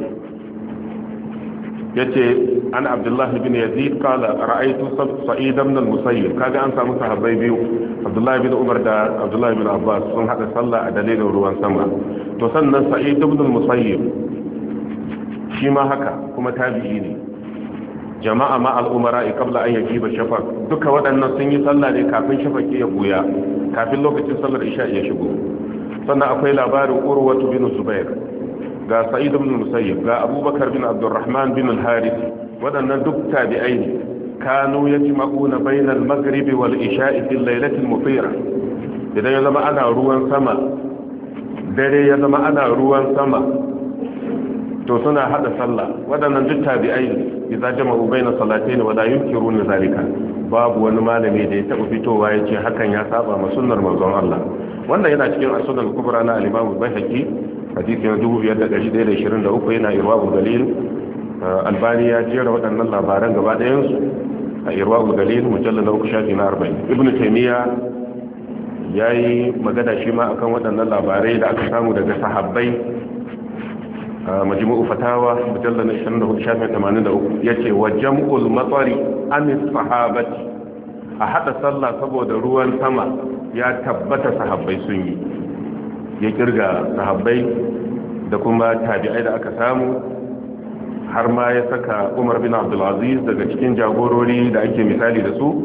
yace an abdullahi bin yazid kala ra'aytu sa'id ibn al-musayyib kaga an samu sahabbai biyu abdullahi bin umar da abdullahi bin abbas sun hada sallah a dalilin ruwan sama to sannan sa'id ibn al-musayyib shi ma haka kuma tabi'i ne jama'a ma al-umara qabla an yajiba shafaq duka waɗannan sun yi sallah ne kafin shafaqi ya buya kafin lokacin sallar isha ya shigo sannan akwai labarin urwatu bin zubair ga sa'id ibn musayyib ga abubakar bin abdurrahman bin al-harith wadannan duk tabi'ai ne kanu yajma'una bayna al-maghrib wal isha'i fi al-lailati al-mutira idan ya zama ana ruwan sama dare ya zama ana ruwan sama to suna hada sallah wadannan duk tabi'ai ne idan jama'u bayna salatayn wa la yunkiruna zalika babu wani malami da ya taba fitowa yace hakan ya saba ma sunnar manzon Allah wannan yana cikin as-sunan al-kubra na al-imam al-baihaqi hadisi na dubu biyar da ɗari ɗaya da ishirin da uku yana irwa'ul galil albani ya jera waɗannan labaran gaba ɗayansu a irwa'ul galil mujallar na uku shafi na arba'in ibn taymiya ya yi magana shi ma akan waɗannan labarai da aka samu daga sahabbai majmu'u fatawa mujallar na ishirin da hudu shafi tamanin da uku ya ce wa jam'ul matsari an sahabati a haɗa sallah saboda ruwan sama ya tabbata sahabbai sun yi ya kirga sahabbai da kuma tabi'ai da aka samu har ma ya saka Umar bin Abdulaziz daga cikin jagorori da ake misali da su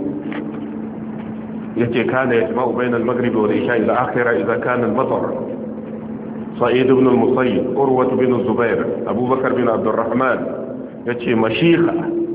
yace kana yajma'u bayna al-maghrib wal isha ila akhira idza kana al-matar Sa'id ibn al-Musayyib Urwa bin Zubair Abu Bakar bin Abdurrahman yace mashikha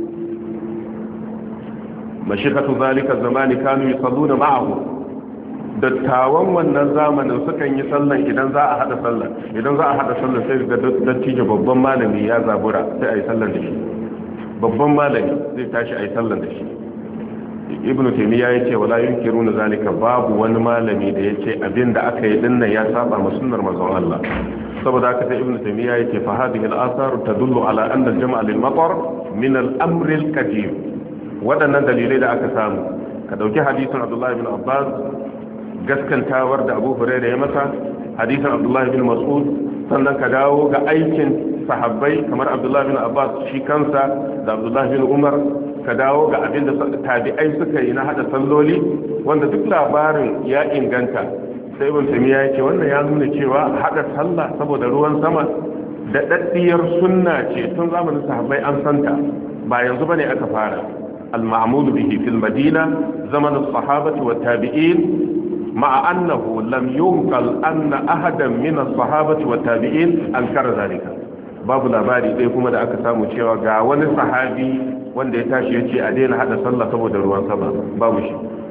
mashikatu zalika zamani kanu yusalluna ma'ahu dattawan wannan zamanin sukan yi sallan idan za a hada sallan idan za a hada sallan sai ga dattijo babban malami ya zabura sai a yi sallan da shi babban malami zai tashi a yi sallan da shi ibnu taymiya yace wala yunkiruna zalika babu wani malami da yace abinda aka yi dinnan ya saba ma sunnar manzon Allah saboda haka sai ibnu taymiya yace fa hadhihi al-athar tadullu ala anna al-jam'a lil-matar min al-amr al-qadim wadannan dalilai da aka samu ka dauki hadisin Abdullah ibn Abbas gaskantawar da Abu Hurairah ya masa hadisin Abdullah ibn Mas'ud sannan ka dawo ga aikin sahabbai kamar Abdullah ibn Abbas shi kansa da Abdullah ibn Umar ka dawo ga abin da tabi'ai suka yi na hada salloli wanda duk labarin ya inganta sai ibn Taymiyyah yake wannan ya nuna cewa hada sallah saboda ruwan sama da daddiyar sunna ce tun zamanin sahabbai an santa ba yanzu bane aka fara al-ma'mul bihi fil madina zaman as-sahabati wat tabi'in مع أنه لم ينقل أن أحدا من الصحابة والتابعين أنكر ذلك babu labari dai kuma da aka samu cewa ga wani sahabi wanda ya tashi ya ce a daina hada sallah saboda ruwan sama babu shi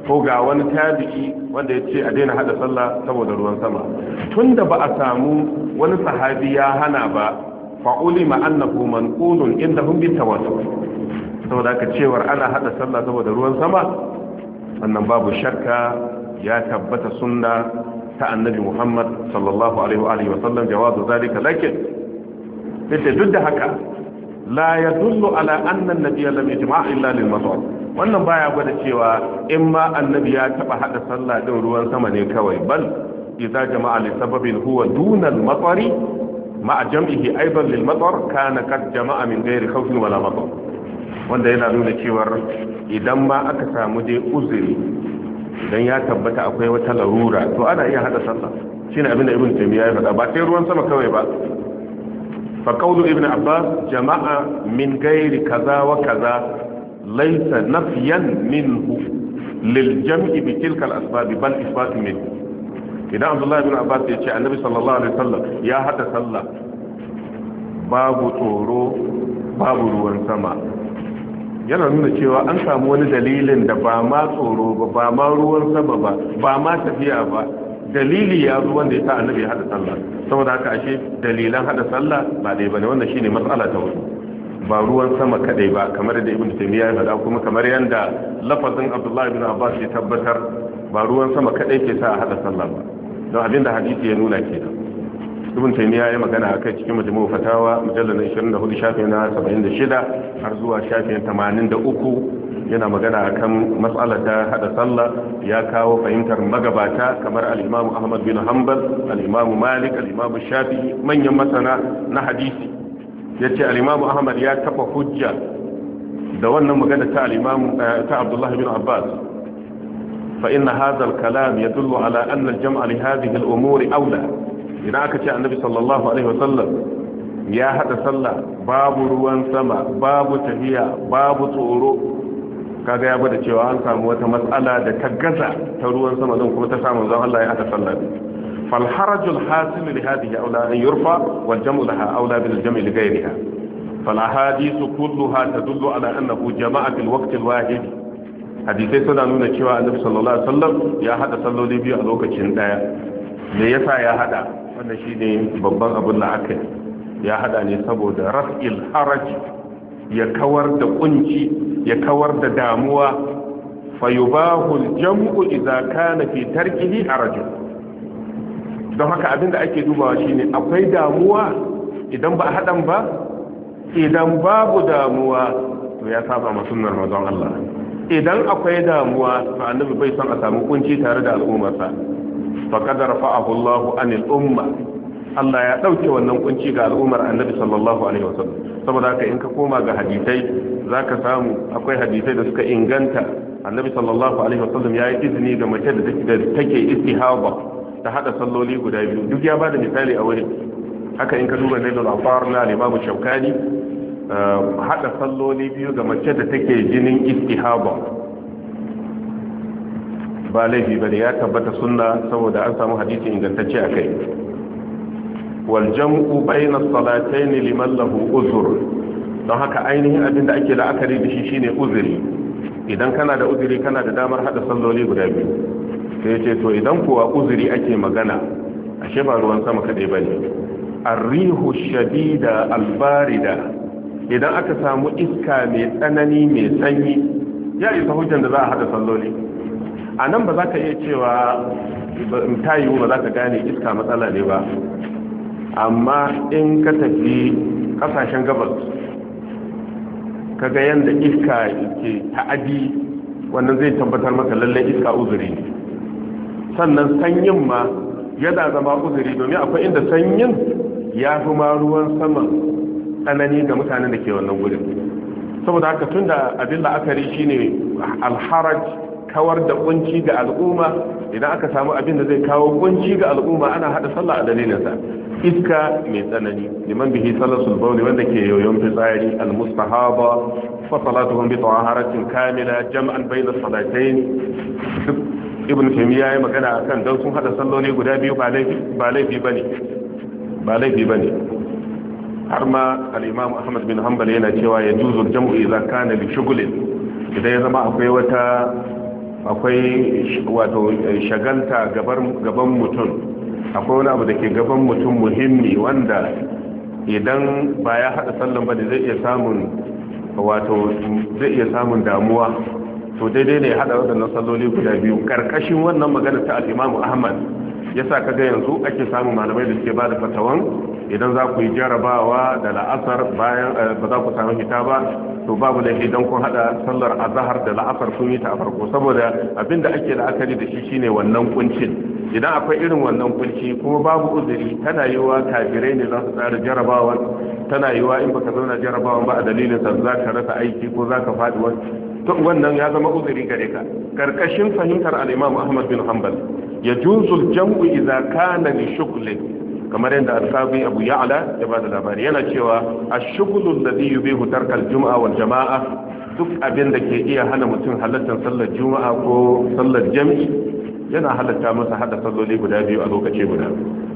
ko ga wani tabi'i wanda ya ce a daina hada sallah saboda ruwan sama tunda ba a samu wani sahabi ya hana ba fa'ulima annahu manqulun indahum bitawassul saboda ka cewar ana hada sallah saboda ruwan sama wannan babu shakka ya tabbata sunna ta annabi Muhammad sallallahu alaihi wa alihi wa sallam jawazu zalika lakin sai duk da haka la yadullu ala anna an-nabiy lam yajma' illa lil matar wannan baya gwada cewa in ma annabi ya taba hada sallah din ruwan sama ne kawai bal idza jama'a li sababin huwa duna al-matari ma'a jam'ihi aidan lil matar kana qad jama'a min ghairi khawfin wala matar wanda yana nuna cewa idan ma aka samu dai uzuri idan ya tabbata akwai wata larura to ana iya hada sallah shine abin da ibn taymiya ya faɗa ba sai ruwan sama kawai ba fa qawlu ibn abbas jama'a min ghairi kaza wa kaza laysa nafyan minhu lil jam'i bi tilka al asbab bal isbat minhu idan abdullah ibn abbas ya ce annabi sallallahu alaihi wasallam ya hada sallah babu tsoro babu ruwan sama yana nuna cewa an samu wani dalilin da ba ma tsoro ba ba ma ruwan sama ba ba ma tafiya ba dalili ya zo wanda ya sa annabi ya hada sallah saboda haka ashe dalilan hada sallah ba dai bane wannan shine matsala ta wasu ba ruwan sama kadai ba kamar da ibnu taymiya ya faɗa kuma kamar yanda lafazin abdullahi ibn abbas ya tabbatar ba ruwan sama kadai ke sa a hada sallah ba don abinda hadisi ya nuna kenan ibn taymiya ya magana akai cikin majmu'u fatawa mujallal ishirin da hudu shafi na saba'in da shida har zuwa shafi tamanin da uku yana magana akan mas'alar ta hada sallah ya kawo fahimtar magabata kamar al-imam ahmad bin hanbal al-imam malik al-imam shafi'i manyan masana na hadisi yace al-imam ahmad ya kafa hujja da wannan magana ta al-imam ta abdullah bin abbas fa inna hadha al-kalam yadullu ala anna al-jam'a li hadhihi al-umuri awla idan aka ce annabi sallallahu alaihi wasallam ya hada sallah babu ruwan sama babu tafiya babu tsoro kaga ya bada cewa an samu wata matsala da ta gaza ta ruwan sama don kuma ta samu zan Allah ya hada sallah fal harajul hasil li hadhihi aula an yurfa wal jam'u laha aula bil jam'i li ghayriha fal ahadith kulluha tadullu ala annahu jama'a fil waqt al wahid hadithai suna nuna cewa annabi sallallahu alaihi wasallam ya hada salloli biyu a lokacin daya me yasa ya hada wannan shine babban abin da aka ya hada ne saboda raf'il haraj ya kawar da kunci ya kawar da damuwa fayubahu al-jam'u idza kana fi tarkihi haraj don haka abinda ake dubawa shine akwai damuwa idan ba hadan ba idan babu damuwa to ya saba ma sunnar manzon Allah idan akwai damuwa to annabi bai son a samu kunci tare da al'ummarsa faqad rafa'ahu Allahu anil umma Allah ya dauke wannan kunci ga al'ummar annabi sallallahu alaihi wasallam saboda haka in ka koma ga hadisai zaka samu akwai hadisai da suka inganta annabi sallallahu alaihi wasallam ya yi izini ga mace da take istihaba ta hada salloli guda biyu duk ya bada misali a wurin haka in ka duba nailul afar na Imam Shawkani hada salloli biyu ga mace da take jinin istihaba ba laifi bane ya tabbata sunna saboda an samu hadisi ingantacce akai wal jam'u bayna as-salatayn liman lahu uzr don haka ainihin abin da ake la'akari da shi shine uzuri idan kana da uzuri kana da damar hada salloli guda biyu sai ce to idan kuwa uzuri ake magana ashe ba ruwan sama kadai bane ar-rihu shadida al-barida idan aka samu iska mai tsanani mai sanyi ya isa hujjan da za a hada salloli a nan ba za ka iya cewa ta yiwu ba za ka gane iska matsala ne ba amma in ka tafi kasashen gabas ka ga yadda iska ke ta'adi wannan zai tabbatar maka lallai iska uzuri ne sannan sanyin ma yana zama uzuri domin akwai inda sanyin ya fi ma ruwan saman tsanani ga mutanen da ke wannan gudun saboda haka tun da abin la'akari shine alharaj kawar da kunci ga al'umma idan aka samu abin da zai kawo kunci ga al'umma ana hada sallah a dalilinsa iska mai tsanani liman bihi salasul bawl wanda ke yoyon fitsari almustahaba fa salatuhum bi taharatin kamila jam'an bayna salatayn ibn taymiya ya magana akan dan sun hada salloli guda biyu ba laifi ba laifi bane ba laifi bane har ma al-imam ahmad bin hanbal yana cewa yajuzu al-jam'u idza kana li shughlin idan ya zama akwai wata akwai wato shagalta gaban mutum, akwai wani abu da ke gaban mutum muhimmi wanda idan ba ya haɗa sallan ba da zai iya samun wato zai iya samun damuwa, to daidai ne ya haɗa waɗannan salloli guda biyu. Karkashin wannan magana ta al-Imam Ahmad yasa kaga yanzu ake samun malamai da suke ba da fatawan idan za ku yi jarabawa da la'asar bayan ba za ku samu fita ba, to babu da idan kun hada sallar azhar da la'asar kun yi ta a farko, saboda abinda ake la'akari da shi shine wannan kuncin. Idan akwai irin wannan kunci kuma babu uzuri, tana yiwa kafirai ne za su tsara jarabawa, tana yiwa in baka zauna jarabawa ba a dalilin sa za ka rasa aiki ko za ka faɗi wani, to wannan ya zama uzuri gare ka. Karkashin fahimtar al-Imam Ahmad bin Hanbal yajuzu al-jam'u idza kana li shughlin, kamar yadda al-Qadi Abu Ya'la ya bada labari yana cewa ash-shughlu alladhi yubihu tarka al-jum'a wal jama'a, duk abin da ke iya hana mutum halartar sallar juma'a ko sallar jami'i yana halatta masa hada salloli guda biyu a lokaci guda,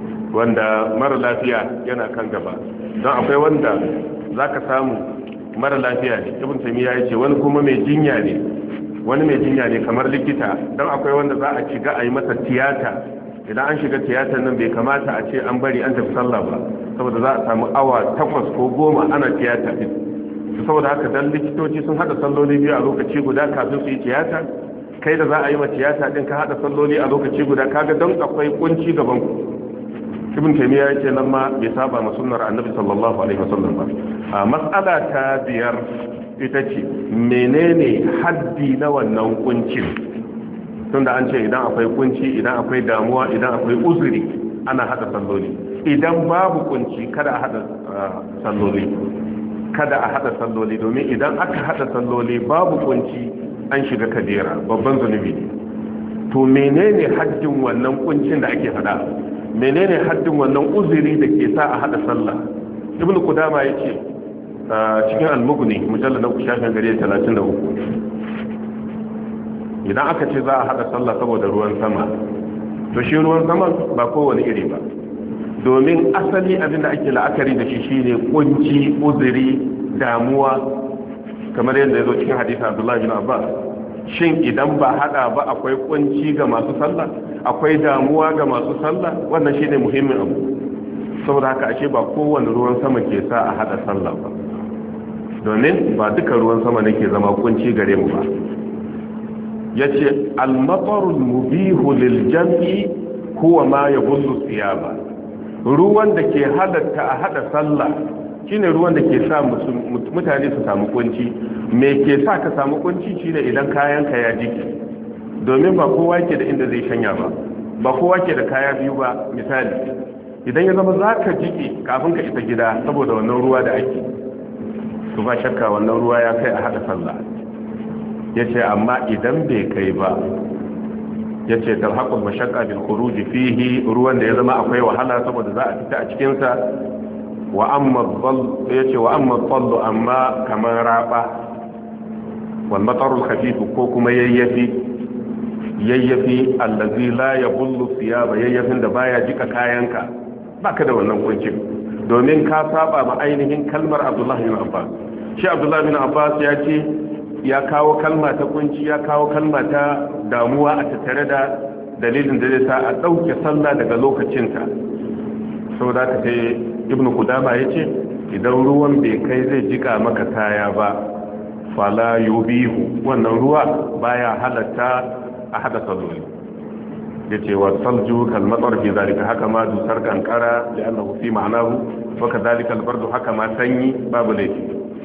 wanda mara lafiya yana kan gaba. Don akwai wanda zaka samu mara lafiya ne, Ibn Taymiyyah yace wani kuma mai jinya ne, wani mai jinya ne kamar likita. Don akwai wanda za a shiga a yi masa tiyata, idan an shiga tiyatar nan bai kamata a ce an bari an tafi sallah ba, saboda za a samu awa takwas ko goma ana tiyata din. Saboda haka dan likitoci sun hada salloli biyu a lokaci guda kafin su yi tiyata, kai da za a yi ma tiyata din ka hada salloli a lokaci guda, kaga don akwai kunci gaban ku. Ibn Taymiyyah yace nan ma bai saba ma sunnar Annabi sallallahu alaihi wasallam ba. A mas'ala ta biyar ita ce menene haddi na wannan kuncin, tunda an ce idan akwai kunci, idan akwai damuwa, idan akwai uzuri ana hada salloli. Idan babu kunci kada a hada salloli, kada a hada salloli, domin idan aka hada salloli babu kunci an shiga kadira, babban zunubi. To menene haddin wannan kuncin da ake hada, menene haddin wannan uzuri da ke sa a hada sallah? Ibn Qudama yace cikin al-Mughni mujallad na shafin gari talatin da uku, idan aka ce za a hada sallah saboda ruwan sama, to shi ruwan sama ba kowane iri ba, domin asali abinda ake la'akari da shi shine kunci, uzuri, damuwa, kamar yadda ya zo cikin hadisi Abdullah bin Abbas. Shin idan ba hada ba akwai kunci ga masu sallah, akwai damuwa ga masu sallah? Wannan shine muhimmin abu. Saboda haka ashe ba kowane ruwan sama ke sa a hada sallah ba, domin ba duka ruwan sama ne ke zama kunci gare mu ba. Yace al-matarul mubihu lil jam'i huwa ma yabullu thiyaba, ruwan da ke halatta a hada sallah shine ruwan da ke sa mutane su samu kunci. Me ke sa ka samu kunci shine idan kayanka ya jike, domin ba kowa ke da inda zai shanya ba, ba kowa ke da kaya biyu ba. Misali, idan ya zama za ka jike kafin ka isa gida saboda wannan ruwa da ake, to ba shakka wannan ruwa ya kai a hada sallah. Ya ce amma idan bai kai ba, ya ce talhaƙul mashakka bil khuruji fihi, ruwan da ya zama akwai wahala saboda za a fita a cikinsa. Wa amma dhall, ya ce wa amma dhallu, amma kamar raba, wal matarul khafif, ko kuma yayyafi, yayyafi allazi la yabullu thiyaba, yayyafin da baya jika kayanka, baka da wannan kuncin, domin ka saba ma ainihin kalmar Abdullah bin Abbas. Shi Abdullah bin Abbas ya ce ya kawo kalma ta kunci, ya kawo kalma ta damuwa a tattare da dalilin da zai sa a dauke sallah daga lokacinta. Saboda ka sai Ibn Qudama yace idan ruwan bai kai zai jika maka kaya ba, fala yubihu, wannan ruwa baya halatta a hada salloli. Yace wa salju kal matar fi zalika, haka ma dusar kankara da annahu fi ma'anahu, wa kadhalika al bardu, haka ma sanyi babu laifi.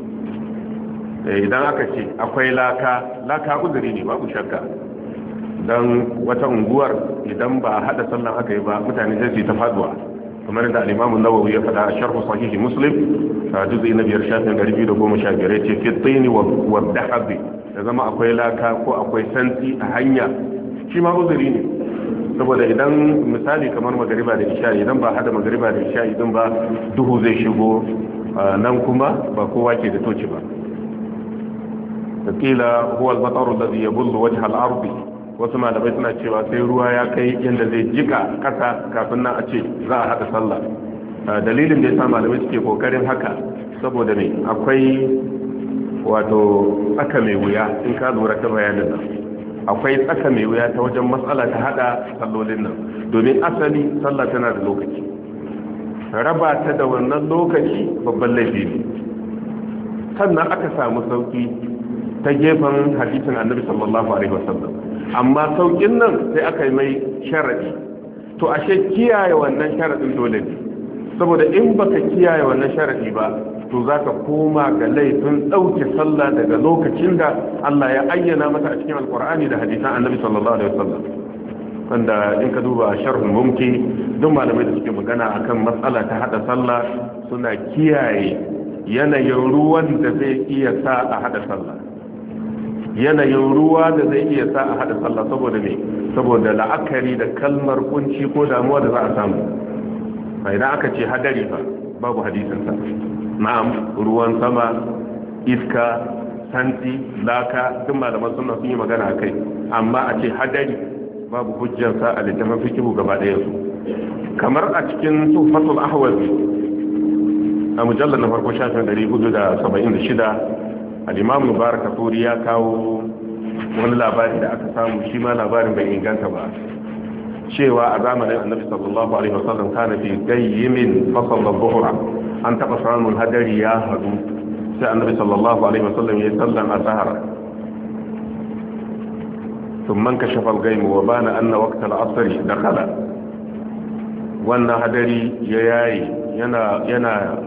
Idan aka ce akwai laka, laka uzuri ne babu shakka, dan wata unguwar idan ba hada sallan aka yi ba mutane sai su ta faduwa, kamar da al-Imam an-Nawawi ya faɗa a sharh sahih Muslim a juz'i na biyar shafin ɗari biyu da goma sha biyar, yace fi tini wa dahab, da zama akwai laka ko akwai santsi a hanya, shi ma uzuri ne. Saboda idan misali kamar magariba da isha, idan ba hada magariba da isha idan ba, duhu zai shigo, nan kuma ba kowa ke da toci ba. Kila huwa al-matar alladhi yabullu wajha al-ardi, wasu malamai suna cewa sai ruwa ya kai yadda zai jika kasa kafin nan a ce za a haɗa sallah. Dalilin da ya sa malamai suke kokarin haka saboda ne akwai wato tsaka mai wuya, in ka lura ta bayanin nan akwai tsaka mai wuya ta wajen matsala ta hada sallolin nan domin asali sallah tana da lokaci raba ta da wannan lokaci babban laifi ne sannan aka samu sauki ta gefen hadisin annabi sallallahu alaihi wasallam amma saukin nan sai aka yi mai sharadi to ashe kiyaye wannan sharadin dole ne saboda in baka kiyaye wannan sharadi ba to zaka koma ga laifin dauke sallah daga lokacin da Allah ya ayyana mata a cikin alqur'ani da hadisan annabi sallallahu alaihi wasallam wanda in ka duba sharhul mumki duk malamai da suke magana akan matsala ta hada sallah suna kiyaye yanayin ruwan da zai iya sa a hada sallah yanayin ruwa da zai iya sa a hada sallah saboda me saboda la'akari da kalmar kunci ko damuwa da za a samu idan aka ce hadari fa babu hadisin sa na'am ruwan sama iska santi laka duk malaman sunna sun yi magana akai amma a ce hadari babu hujjar sa a littafin fiqh gaba ɗaya su kamar a cikin tuhfatul ahwazi a mujallar na farko shafin ɗari hudu da saba'in da shida al-imam mubarakaturi ya kawo wani labari da aka samu shi ma labarin bai inganta ba cewa a zamanin annabi sallallahu alaihi wasallam kana fi gayyimin fasal dhuhra an taba samun hadari ya hadu sai annabi sallallahu alaihi wasallam ya sallan azhar thumma kashafa al-ghaym wa bana anna waqt al-'asr dakhala wannan hadari ya yayi yana yana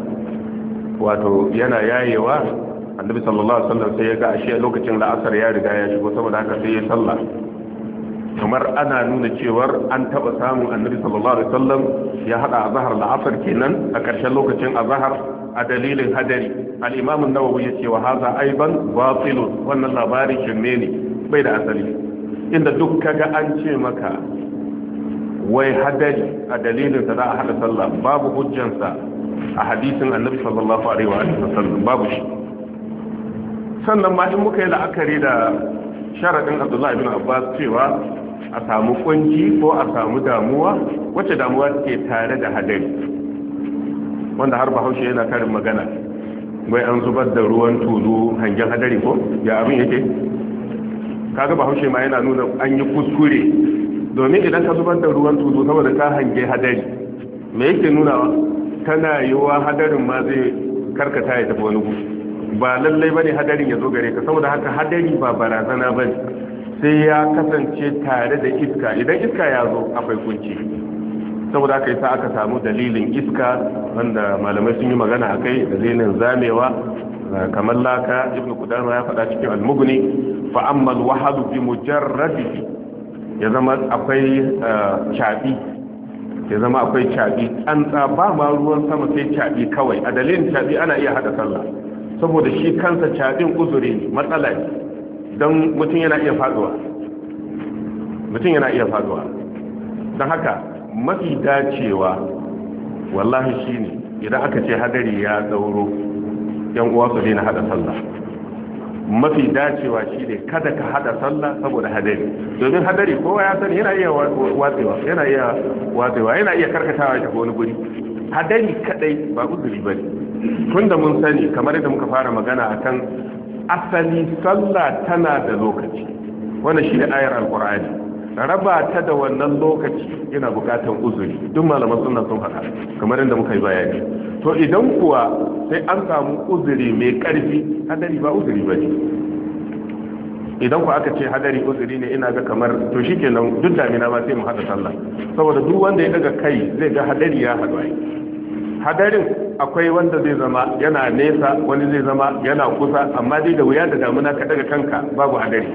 wato yana yayewa annabi sallallahu alaihi wasallam sai ya ga ashe lokacin da asar ya riga ya shigo saboda haka sai ya salla kamar ana nuna cewar an taba samun annabi sallallahu alaihi wasallam ya hada azhar da asar kenan a ƙarshen lokacin azhar a dalilin hadari al-imam an-nawawi ya ce wa hadha aiban batil wannan labarin shirme ne bai da asali inda duk kaga an ce maka wai hadari a dalilin sa za a hada sallah babu hujjansa a hadisin annabi sallallahu alaihi wa sallam babu shi sannan ma in muka yi la'akari da sharadin Abdullah ibn Abbas cewa a samu kunci ko a samu damuwa wacce damuwa take tare da hadari wanda har Bahaushe yana karin magana wai an zubar da ruwan tulu hangen hadari ko ya abin yake kaga Bahaushe ma yana nuna an yi kuskure domin idan ka zubar da ruwan tulu saboda ka hange hadari me yake nunawa tana yiwa hadarin ma zai karkata ya tafi wani gu ba lallai bane hadarin ya zo gare ka saboda haka hadari ba barazana bane sai ya kasance tare da iska idan iska ya zo akwai kunci saboda haka yasa aka samu dalilin iska wanda malamai sun yi magana akai dalilin zamewa kamar laka ibnu qudama ya faɗa cikin al-mughni fa amma al-wahadu bi mujarradihi ya zama akwai chabi ya zama akwai caɓi tsantsa ba ma ruwan sama sai caɓi kawai a dalilin caɓi ana iya haɗa sallah saboda shi kansa caɓin uzuri ne matsala ne don mutum yana iya faduwa mutum yana iya faduwa don haka mafi dacewa wallahi shi ne idan aka ce hadari ya tsauro yan uwa su daina haɗa sallah mafi dacewa shi ne kada ka hada sallah saboda hadari domin hadari kowa ya sani yana iya watsewa yana iya watsewa yana iya karkatawa ta wani guri hadari kadai ba uzuri bane tunda mun sani kamar yadda muka fara magana akan asali sallah tana da lokaci wannan shi ne ayar alqur'ani raba ta da wannan lokaci yana bukatan uzuri duk malaman sunna sun faɗa kamar yadda muka yi bayani to idan kuwa sai an samu uzuri mai ƙarfi hadari ba uzuri ba ne idan ku aka ce hadari uzuri ne ina ga kamar to shi kenan duk damina ba sai mu haɗa sallah saboda duk wanda ya daga kai zai ga hadari ya haɗu ai hadarin akwai wanda zai zama yana nesa wani zai zama yana kusa amma dai da wuya da damina ka daga kanka babu hadari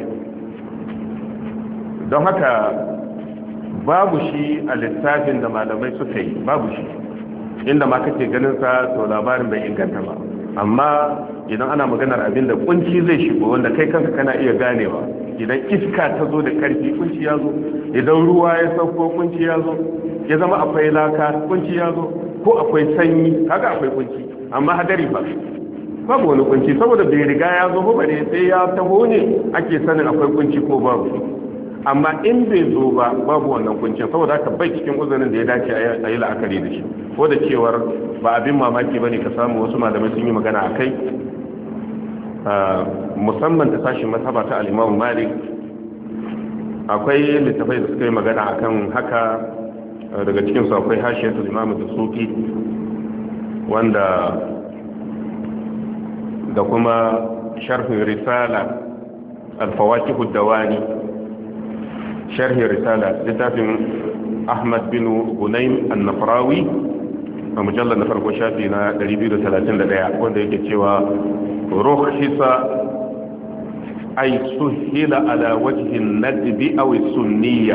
don haka babu shi a littafin da malamai suka yi babu shi inda ma kake ganin sa to labarin bai inganta ba amma idan ana maganar abin da kunci zai shigo wanda kai kanka kana iya ganewa idan iska ta zo da karfi kunci ya zo idan ruwa ya sauko kunci ya zo ya zama akwai laka kunci ya zo ko akwai sanyi kaga akwai kunci amma hadari ba babu wani kunci saboda bai riga ya zo ba ne sai ya taho ne ake sanin akwai kunci ko babu amma in bai zo ba babu wannan kuncin saboda haka bai cikin uzurin da ya dace a yi la'akari da shi ko da cewar ba abin mamaki bane ka samu wasu malamai sun yi magana a kai musamman ta sashin mazhaba ta al-Imam Malik akwai littafai da suka yi magana akan haka daga cikin su akwai hashiyatul imam ad-Dasuki wanda da kuma sharhin risala al-fawakih ad-dawani sharhin risala littafin Ahmad bin Hunaym an-Nafrawi a mujallar na farko shafi na ɗari biyu da talatin da ɗaya wanda yake cewa rukhisa ay suhila ala wajhi an-nadbi aw as-sunniyya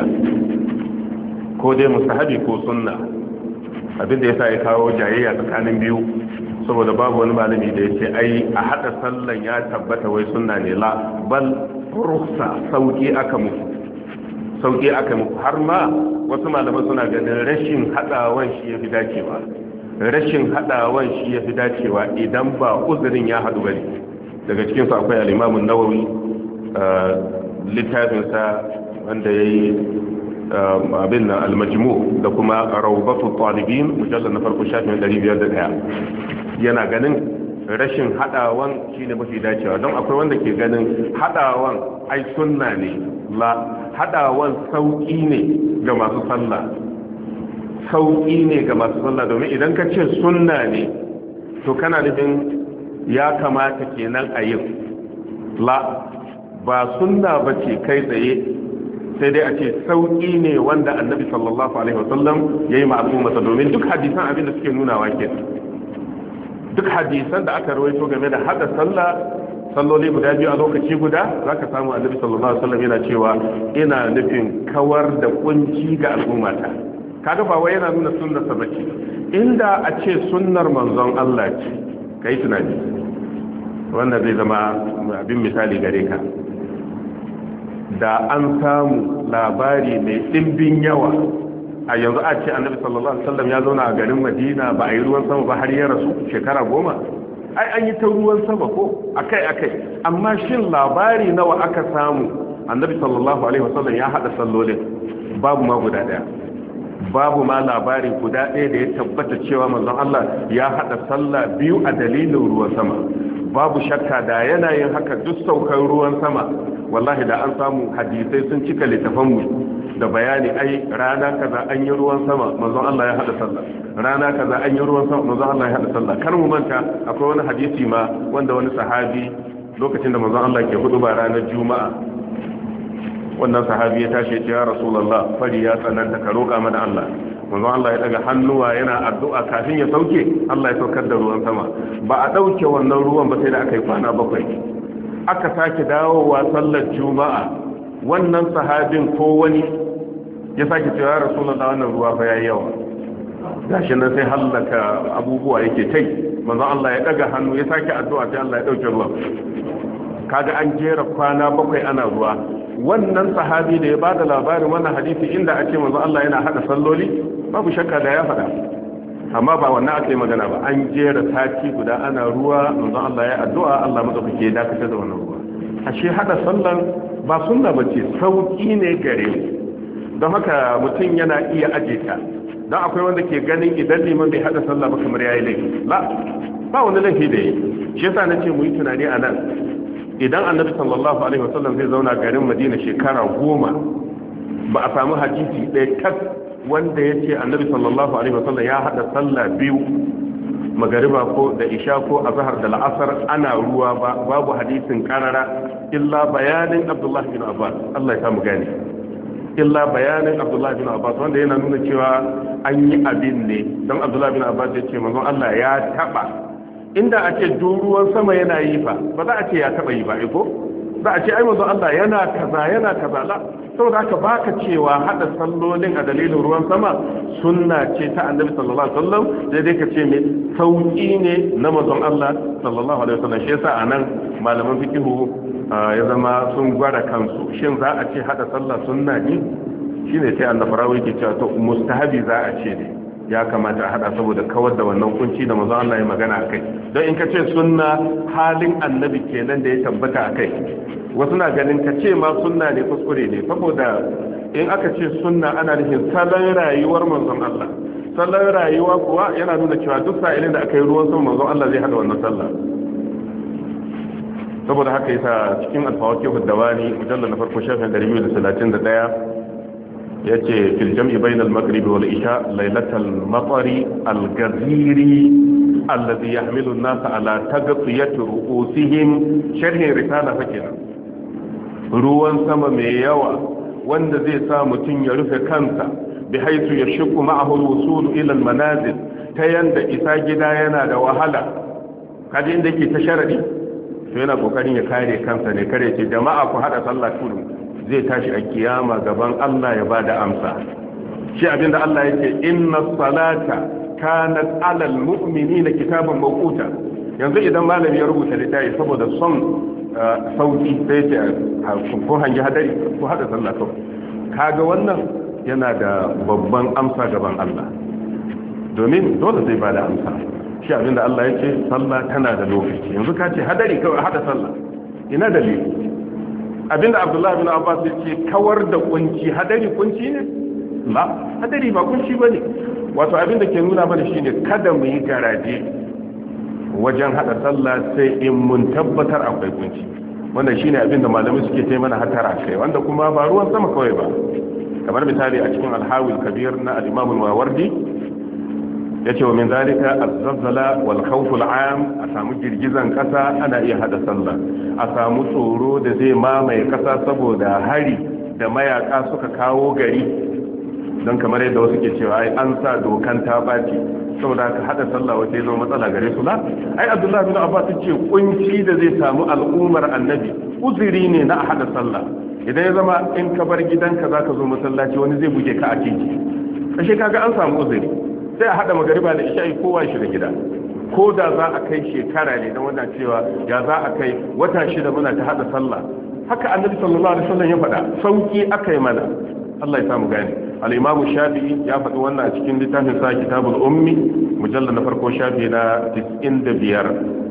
ko dai mustahabi ko sunna abinda yasa ya kawo jayayya tsakanin biyu saboda babu wani malami da yace ai a hada sallan ya tabbata wai sunna ne la bal rukhsa sauki aka muku sauki aka muku har ma wasu malaman suna ganin rashin hadawan shi yafi dacewa rashin hadawan shi yafi dacewa idan ba uzurin ya hadu bane daga cikin su akwai al-Imam an-Nawawi littafin sa wanda yayi abin nan al-Majmu' da kuma Rawdatu Talibin mujallad na farko shafin ɗari biyar da ɗaya yana ganin rashin hadawan shine mafi dacewa don akwai wanda ke ganin hadawan ai sunna ne la hadawan sauki ne ga masu sallah sauki ne ga masu sallah domin idan ka ce sunna ne to kana nufin ya kamata kenan a yin la ba sunna bace kai tsaye sai dai a ce sauki ne wanda annabi sallallahu alaihi wasallam yayi ma'lumata domin duk hadisan abin da suke nunawa kenan duk hadisan da aka rawaito game da hada sallah salloli guda biyu a lokaci guda zaka samu annabi sallallahu alaihi wasallam yana cewa ina nufin kawar da kunci ga al'ummata kaga ba wai yana nuna sunnar sa bace inda a ce sunnar manzon Allah ce kai tunani wannan zai zama abin misali gare ka da an samu labari mai dimbin yawa a yanzu a ce annabi sallallahu alaihi wasallam ya zauna a garin Madina ba a yi ruwan sama ba har ya rasu shekara goma ai an yi ta ruwan sama ko akai akai amma shin labari nawa aka samu annabi sallallahu alaihi wasallam ya hada sallolin babu ma guda daya babu ma labari guda daya da ya tabbata cewa manzon Allah ya hada sallah biyu a dalilin ruwan sama babu shakka da yana yin haka duk saukar ruwan sama wallahi da an samu hadisai sun cika littafanmu da bayani ai rana kaza an yi ruwan sama manzon Allah ya hada sallah rana kaza an yi ruwan sama manzon Allah ya hada sallah kar mu manta akwai wani hadisi ma wanda wani sahabi lokacin da manzon Allah ke hudu ba ranar juma'a wannan sahabi ya tashi ya rasulullah fari ya tsananta ka roka mana Allah manzon Allah ya daga hannuwa yana addu'a kafin ya sauke Allah ya saukar da ruwan sama ba a dauke wannan ruwan ba sai da aka yi kwana bakwai aka sake dawowa sallar juma'a wannan sahabin ko wani ya sake cewa ya rasulullah wannan ruwa fa yayi yawa gashi nan sai halaka abubuwa yake tai manzon Allah ya daga hannu ya sake addu'a sai Allah ya dauke ruwan kaga an jera kwana bakwai ana ruwa wannan sahabi da ya bada labarin wannan hadisi inda ake manzon Allah yana hada salloli babu shakka da ya faɗa amma ba wannan aka yi magana ba an jera sati guda ana ruwa manzon Allah ya addu'a Allah madaukake ya dakatar da wannan ruwa ashe hada sallan ba sunna bace sauki ne gare mu don haka mutum yana iya aje ta don akwai wanda ke ganin idan liman bai hada sallah ba kamar yayi laifi la ba wani laifi da yi shi yasa nace mu yi tunani a nan idan annabi sallallahu alaihi wasallam zai zauna garin Madina shekara goma ba a samu hadisi ɗaya tak wanda ya ce annabi sallallahu alaihi wasallam ya hada sallah biyu magariba ko da isha ko azhar da la'asar ana ruwa ba babu hadisin karara illa bayanin Abdullah bin Abbas Allah ya samu gane illa bayanin Abdullah bin Abbas wanda yana nuna cewa an yi abin ne don Abdullah bin Abbas ya ce manzon Allah ya taba inda a ce ruwan sama yana yi fa ba za a ce ya taba yi ba ko za a ce ai manzon Allah yana kaza yana kaza la saboda haka baka cewa hada sallolin a dalilin ruwan sama sunna ce ta annabi sallallahu alaihi wasallam sai dai ka ce me sauki ne na manzon Allah sallallahu alaihi wasallam shi yasa anan malaman fiqhu ya zama sun gwada kansu shin za a ce hada sallah sunna ne shine sai annabi rawi ke cewa to mustahabi za a ce ne ya kamata a hada saboda kawar da wannan kunci da manzon Allah ya magana akai don in ka ce sunna halin annabi kenan da ya tabbata akai wasu na ganin ka ce ma sunna ne kuskure ne saboda in aka ce sunna ana nufin salon rayuwar manzon Allah salon rayuwa kuwa yana nuna cewa duk sa'ilin da aka yi ruwan sama manzon Allah zai hada wannan sallah saboda haka yasa cikin alfawaki huddawani mujallal na farko shafin ɗari biyu da talatin da ɗaya yace fil jam'i bayna al-maghrib wal isha laylatal matari al-ghaziri alladhi yahmilu an-nas ala taghtiyati ru'usihim sharhin risala fakina ruwan sama mai yawa wanda zai sa mutun ya rufe kansa bi haythu yashqu ma'ahu al-wusul ila al-manazil ta yanda isa gida yana da wahala kaje inda yake ta sharadi to yana kokarin ya kare kansa ne kare ce jama'a ku hada sallah kullum zai tashi a kiyama gaban Allah ya bada amsa shi abinda Allah yake inna salata kanat alal mu'minina kitaban mawquta yanzu idan malami ya rubuta littafi saboda son sauki sai ce ko hangi hadari ko hada sallah to kaga wannan yana da babban amsa gaban Allah domin dole zai bada amsa shi abinda Allah yake sallah tana da lokaci yanzu ka ce hadari kawai hada sallah ina dalili abinda Abdullah bin Abbas yake kawar da kunci hadari kunci ne la hadari ba kunci bane wato abinda ke nuna mana shine kada mu yi garaje wajen hada sallah sai in mun tabbatar akwai kunci wannan shine abinda malamai suke tayi mana hatara kai wanda kuma ba ruwan sama kawai ba kamar misali a cikin al-Hawil Kabir na al-Imam al-Mawardi yace wa min zalika az-zalzala wal khawf al-'am a samu girgizan kasa ana iya hada sallah a samu tsoro da zai mamaye kasa saboda hari da mayaka suka kawo gari don kamar yadda wasu ke cewa ai an sa dokan ta baci saboda ka hada sallah wata yazo matsala gare su la ai Abdullah bin Abbas ce kunci da zai samu al'ummar annabi uzuri ne na hada sallah idan ya zama in ka bar gidanka zaka zo masallaci wani zai buge ka a titi kashe kaga an samu uzuri sai a hada magariba da isha'i kowa shi da gida ko da za a kai shekara ne don wannan cewa ya za a kai wata shida muna ta hada sallah haka annabi sallallahu alaihi wasallam ya faɗa sauki akai mana Allah ya samu gani al-imamu shafi'i ya faɗi wannan a cikin littafin sa kitabul ummi mujallal na farko shafi na tis'in da biyar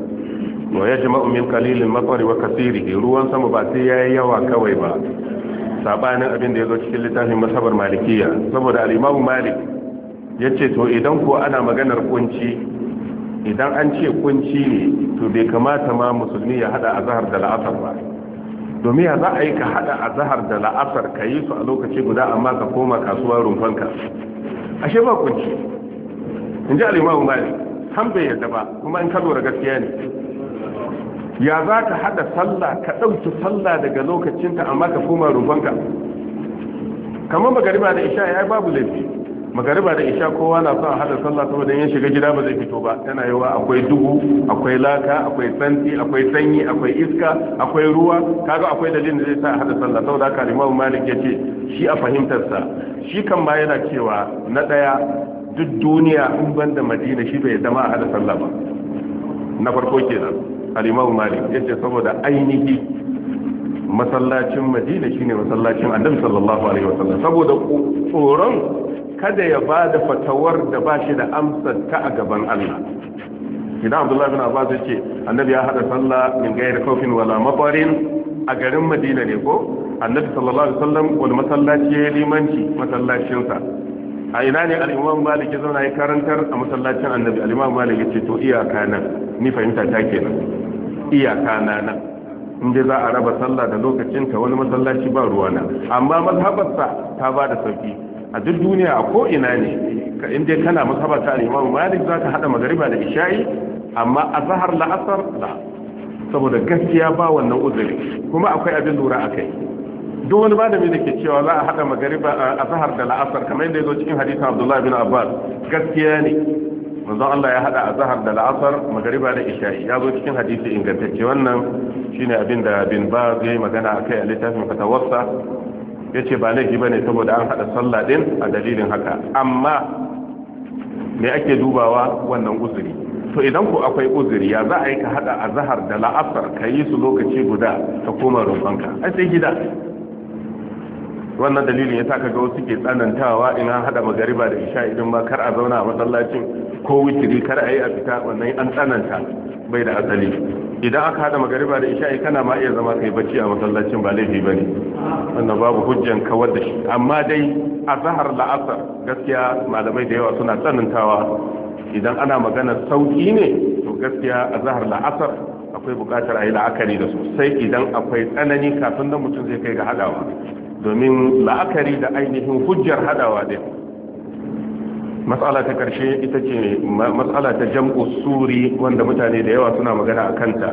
wa yajma'u min qalilil matari wa kaseerihi ruwan sama ba sai yayi yawa kawai ba sabanin abin da yazo cikin littafin masabar malikiyya saboda al-imamu malik ya ce to idan ko ana maganar kunci idan an ce kunci ne to bai kamata ma musulmi ya hada azhar da la'asar ba domin ya za a yi ka hada azhar da la'asar ka yi su a lokaci guda amma ka koma kasuwar rumfanka ashe ba kunci in ji al-imamu malik han bai yadda ba kuma in ka lura gaskiya ne ya za ka hada sallah ka ɗauki sallah daga lokacinta amma ka koma rumfanka kamar magariba da isha ya babu laifi magariba da isha kowa na son hada sallah saboda yin shiga gida ba zai fito ba tana yawa akwai duhu akwai laka akwai santi akwai sanyi akwai iska akwai ruwa kaga akwai dalilin da zai sa hada sallah saboda haka Imam Malik yace shi a fahimtar sa shi kan ma yana cewa na daya duk duniya in banda Madina shi bai zama a hada sallah ba na farko kenan al-Imam Malik yace saboda ainihi masallacin Madina shine masallacin Annabi sallallahu alaihi wasallam saboda tsoron kada ya ba da fatawar da ba shi da amsar ta a gaban Allah idan Abdullah bin Abbas ya ce annabi ya hada sallah min gairi kofin wala mafarin a garin Madina ne ko annabi sallallahu alaihi wasallam wani masallaci ya limanci masallacinsa a ina ne al-Imam Malik ya zauna ya karantar a masallacin annabi al-Imam Malik ya ce to iyaka nan ni fahimta ta kenan iyaka na nan inda za a raba sallah da lokacin ta wani masallaci ba ruwana amma mazhabarsa ta ba da sauki a duk duniya a ko'ina ne inda kana masaba ta al-Imam Malik za ka hada magariba da isha'i amma a zahar la'asar la saboda gaskiya ba wannan uzuri kuma akwai abin lura akai duk wani malami da ke cewa za a hada magariba a zahar da la'asar kamar yadda ya zo cikin hadisin Abdullah bin Abbas gaskiya ne manzon Allah ya hada a zahar da la'asar magariba da isha'i ya zo cikin hadisi ingantacce wannan shine abin da bin Baz ya yi magana akai a littafin fatawarsa ya ce ba laifi ba ne saboda an haɗa sallah ɗin a dalilin haka amma me ake dubawa wannan uzuri to idan ku akwai uzuri ya za a yi ka haɗa a zahar da la'asar ka yi su lokaci guda ka koma rumfanka ai sai gida wannan dalilin ya sa ka ga wasu ke tsanantawa in an haɗa magariba da isha idan ma kar a zauna a masallacin ko witiri kar a yi a fita wannan an tsananta bai da asali idan aka hada magariba da isha'i kana ma iya zama kai bacci a masallacin ba laifi bane wannan babu hujjan kawar da shi amma dai a zahar la'asar gaskiya malamai da yawa suna tsanantawa idan ana magana sauki ne to gaskiya a zahar la'asar akwai bukatar a yi la'akari da su sai idan akwai tsanani kafin da mutum zai kai ga hadawa domin la'akari da ainihin hujjar hadawa din. matsala ta karshe ita ce matsala ta jam'u suri wanda mutane da yawa suna magana a kanta.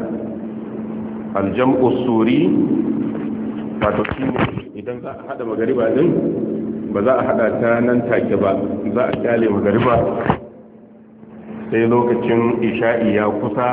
aljam'u suri wato shi ne idan za a hada magariba din ba za a hada ta nan take ba, za a kyale magariba sai lokacin isha'i ya kusa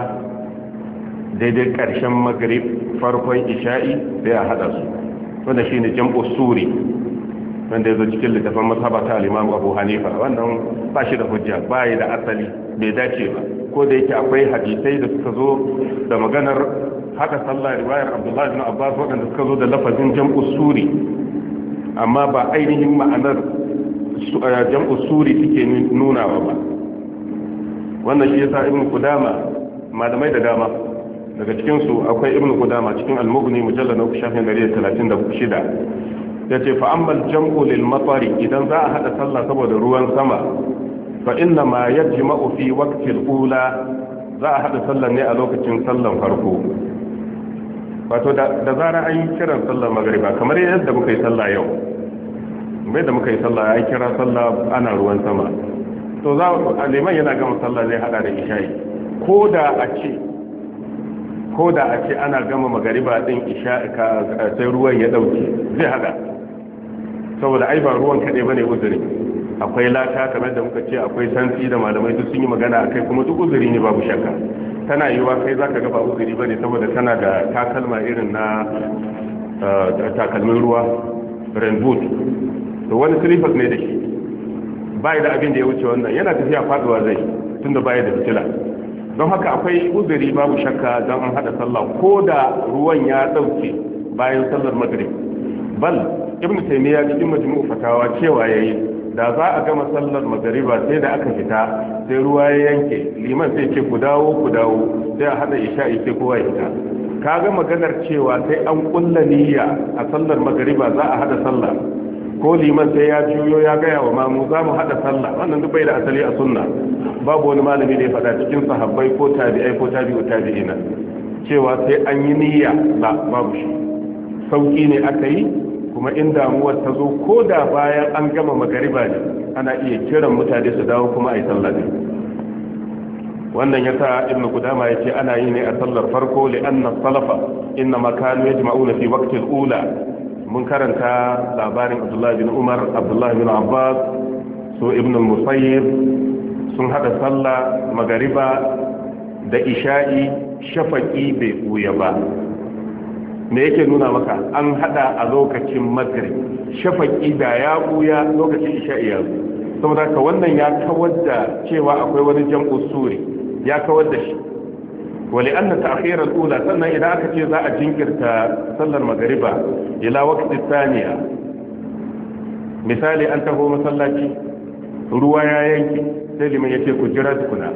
daidai karshen magrib farkon isha'i sai a hada su, wanda shi ne jam'u suri wanda ya zo cikin littafin mazhaba ta al-Imam Abu Hanifa. Wannan ba shi da hujja, ba yi da asali, bai dace ba, ko da yake akwai hadisai da suka zo da maganar haka sallah riwayar Abdullah ibn Abbas waɗanda suka zo da lafazin jam'u suri, amma ba ainihin ma'anar jam'u suri suke nunawa ba. wannan shi yasa Ibn Qudama, malamai da dama daga cikin su akwai Ibn Qudama cikin al-Mughni mujallad na shafin one thirty six yace fa amma al-jam'u lil matari, idan za a hada sallah saboda ruwan sama, fa inna ma yajma'u fi waqti al-ula, za a hada sallah ne a lokacin sallan farko. wato da zarar an yi kiran sallar magariba kamar yadda muka yi sallah yau, mai da muka yi sallah ya kira sallah ana ruwan sama, to za a liman yana gama sallah zai hada da isha'i, ko da a ce ko da a ce ana gama magariba din isha'i sai ruwan ya dauke zai hada, saboda ai ba ruwan kaɗai bane uzuri, akwai laka kamar da muka ce, akwai santsi da malamai duk sun yi magana akai, kuma duk uzuri ne babu shakka. tana yiwa kai zaka ga ba uzuri bane saboda kana da takalma irin na takalmin ruwa rain boot, to wani slippers ne da shi bai da abin da ya wuce wannan, yana tafiya faduwa zai tunda bai da fitila. don haka akwai uzuri babu shakka don an hada sallah ko da ruwan ya dauke bayan sallar maghrib. bal ibn taymiya cikin majmu'u fatawa cewa yayi da za a gama sallar magariba sai da aka fita sai ruwa ya yanke, liman sai ce ku dawo ku dawo, sai a hada isha'i sai kowa ya fita. kaga maganar cewa sai an kulla niyya a sallar magariba za a hada sallah, ko liman sai ya juyo ya gaya wa mamu za mu hada sallah, wannan duk bai da asali a sunna. babu wani malami da ya faɗa cikin sahabbai ko tabi'ai ko tabi'u tabi'ina cewa sai an yi niyya, ba babu shi. sauki ne aka yi, kuma in damuwar ta zo ko da bayan an gama magariba ne ana iya kiran mutane su dawo kuma a yi sallah ne. wannan yasa ibnu qudama yace ana yi ne a sallar farko li anna salafa inna ma kanu yajma'una fi waqti al-ula. mun karanta labarin Abdullah bin Umar, Abdullah bin Abbas, so ibn al-Musayyib sun hada sallah magariba da isha'i, shafaqi bai buya ba. me yake nuna maka an hada a lokacin maghrib, shafaqi da ya buya lokacin isha'i ya zo, saboda ka wannan ya kawar da cewa akwai wani jam'u suri, ya kawar da shi. wali anna ta'khir al-ula, sannan idan aka ce za a jinkirta sallar magriba ila waqti thaniya, misali an taho masallaci ruwa ya yanke sai liman yace ku jira tukuna,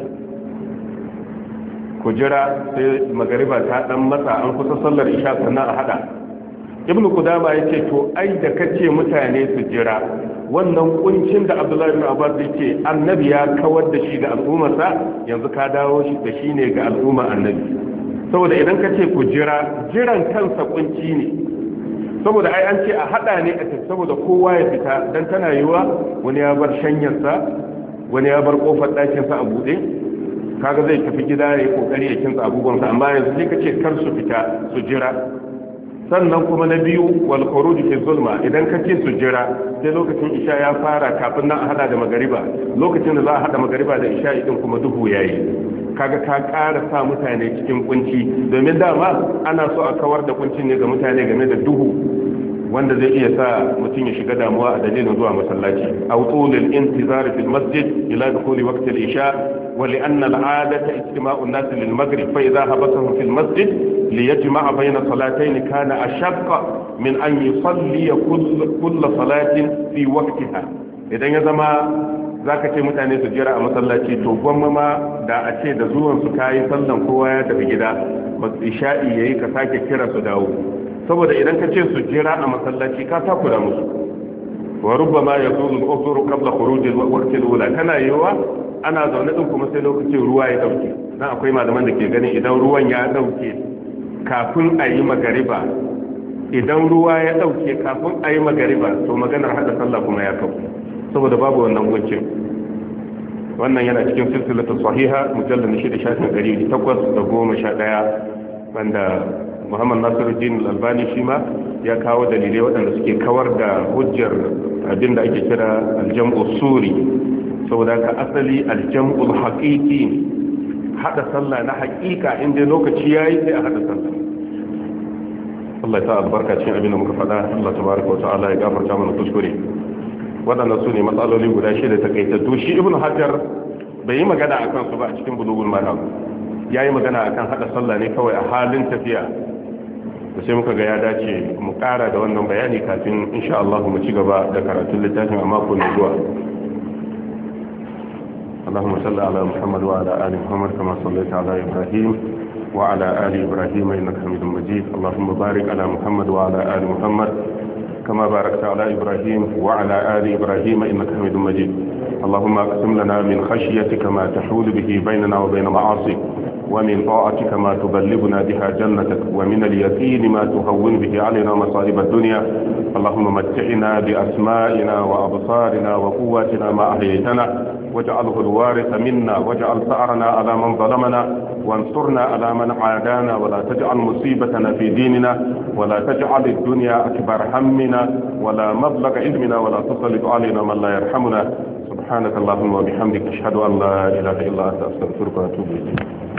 ku jira sai magariba ta dan matsa an kusa sallar isha sannan a hada. ibnu qudama yace to ai da kace mutane su jira, wannan kuncin da Abdullahi ibn Abbas yace annabi ya kawar da shi ga al'ummarsa, yanzu ka dawo shi da shi ne ga al'ummar annabi. saboda idan kace ku jira, jiran kansa kunci ne, saboda ai an ce a hada ne a tafi saboda kowa ya fita, dan tana yiwa wani ya bar shanyarsa, wani ya bar kofar ɗakinsa a buɗe, kaga zai tafi gida ya yi kokari ya kinsa abubuwansa, amma yanzu sai kace kar su fita su jira. sannan kuma na biyu wal khuruj fi zulma, idan kace su jira sai lokacin isha ya fara kafin nan a hada da magariba, lokacin da za a hada magariba da isha din kuma duhu yayi, kaga ka ƙara sa mutane cikin kunci, domin dama ana so a kawar da kuncin ne ga mutane game da duhu wanda zai iya sa mutum ya shiga damuwa a dalilin zuwa masallaci. aw tulul intizar fi masjid ila dukhuli waqti al-isha wa li anna al-'adata istima'u an-nas lil-maghrib fa idha habasahu fi al-masjid li yajma'a bayna salatayn kana ashaqqa min an yusalli kull salatin fi waqtiha. idan ya zama zaka ce mutane su jira a masallaci, to gwamma ma da a ce da zuwan su kai sallan kowa ya tafi gida, isha'i yayi ka sake kira su dawo, saboda idan ka ce su jira a masallaci ka takura musu. wa rubbama yazulu al-usru qabla khuruj al-waqt al-ula, kana yiwa ana zaune din kuma sai lokacin ruwa ya dauke, dan akwai malaman da ke ganin idan ruwan ya dauke kafin a yi magariba idan ruwa ya dauke kafin a yi magariba to maganar hada sallah kuma ya kau saboda babu wannan hukuncin. Wannan yana cikin silsilatu sahiha mujallal na shida shafin ɗari takwas da goma sha ɗaya wanda Muhammad Nasiruddin Al-Albani shi ma ya kawo dalilai waɗanda suke kawar da hujjar abinda ake kira aljam'u suri saboda ka asali aljam'ul haqiqi hada sallah na haƙiƙa inda lokaci yayi sai a hada sallah. Allah ya ta albarka cikin abin da muka faɗa. Allah tabaraka wa ta'ala ya gafarta mana kuskure. Waɗannan su ne matsaloli guda shida takaitattu. Shi Ibn Hajar bai yi magana akan su ba a cikin Bulughul Maram. Yayi magana akan hada sallah ne kawai a halin tafiya. Da sai muka ga ya dace mu ƙara da wannan bayani kafin insha Allah mu ci gaba da karatun littafin a mako mai zuwa. اللهم صل على محمد وعلى آل محمد كما صليت على إبراهيم وعلى آل إبراهيم إنك حميد مجيد. اللهم بارك على محمد وعلى آل محمد كما باركت على إبراهيم وعلى آل إبراهيم إنك حميد مجيد. اللهم اقسم لنا من خشيتك ما تحول به بيننا وبين معاصيك ومن طاعتك ما تبلغنا بها جنتك ومن اليقين ما تهون به علينا مصائب الدنيا. اللهم متعنا بأسمائنا وأبصارنا وقواتنا ما أحييتنا واجعله الوارث منا واجعل ثأرنا على من ظلمنا وانصرنا على من عادانا ولا تجعل مصيبتنا في ديننا ولا تجعل الدنيا أكبر همنا ولا مبلغ علمنا ولا تسلط علينا من لا يرحمنا. سبحانك اللهم وبحمدك أشهد أن لا إله إلا أنت أستغفرك وأتوب إليك.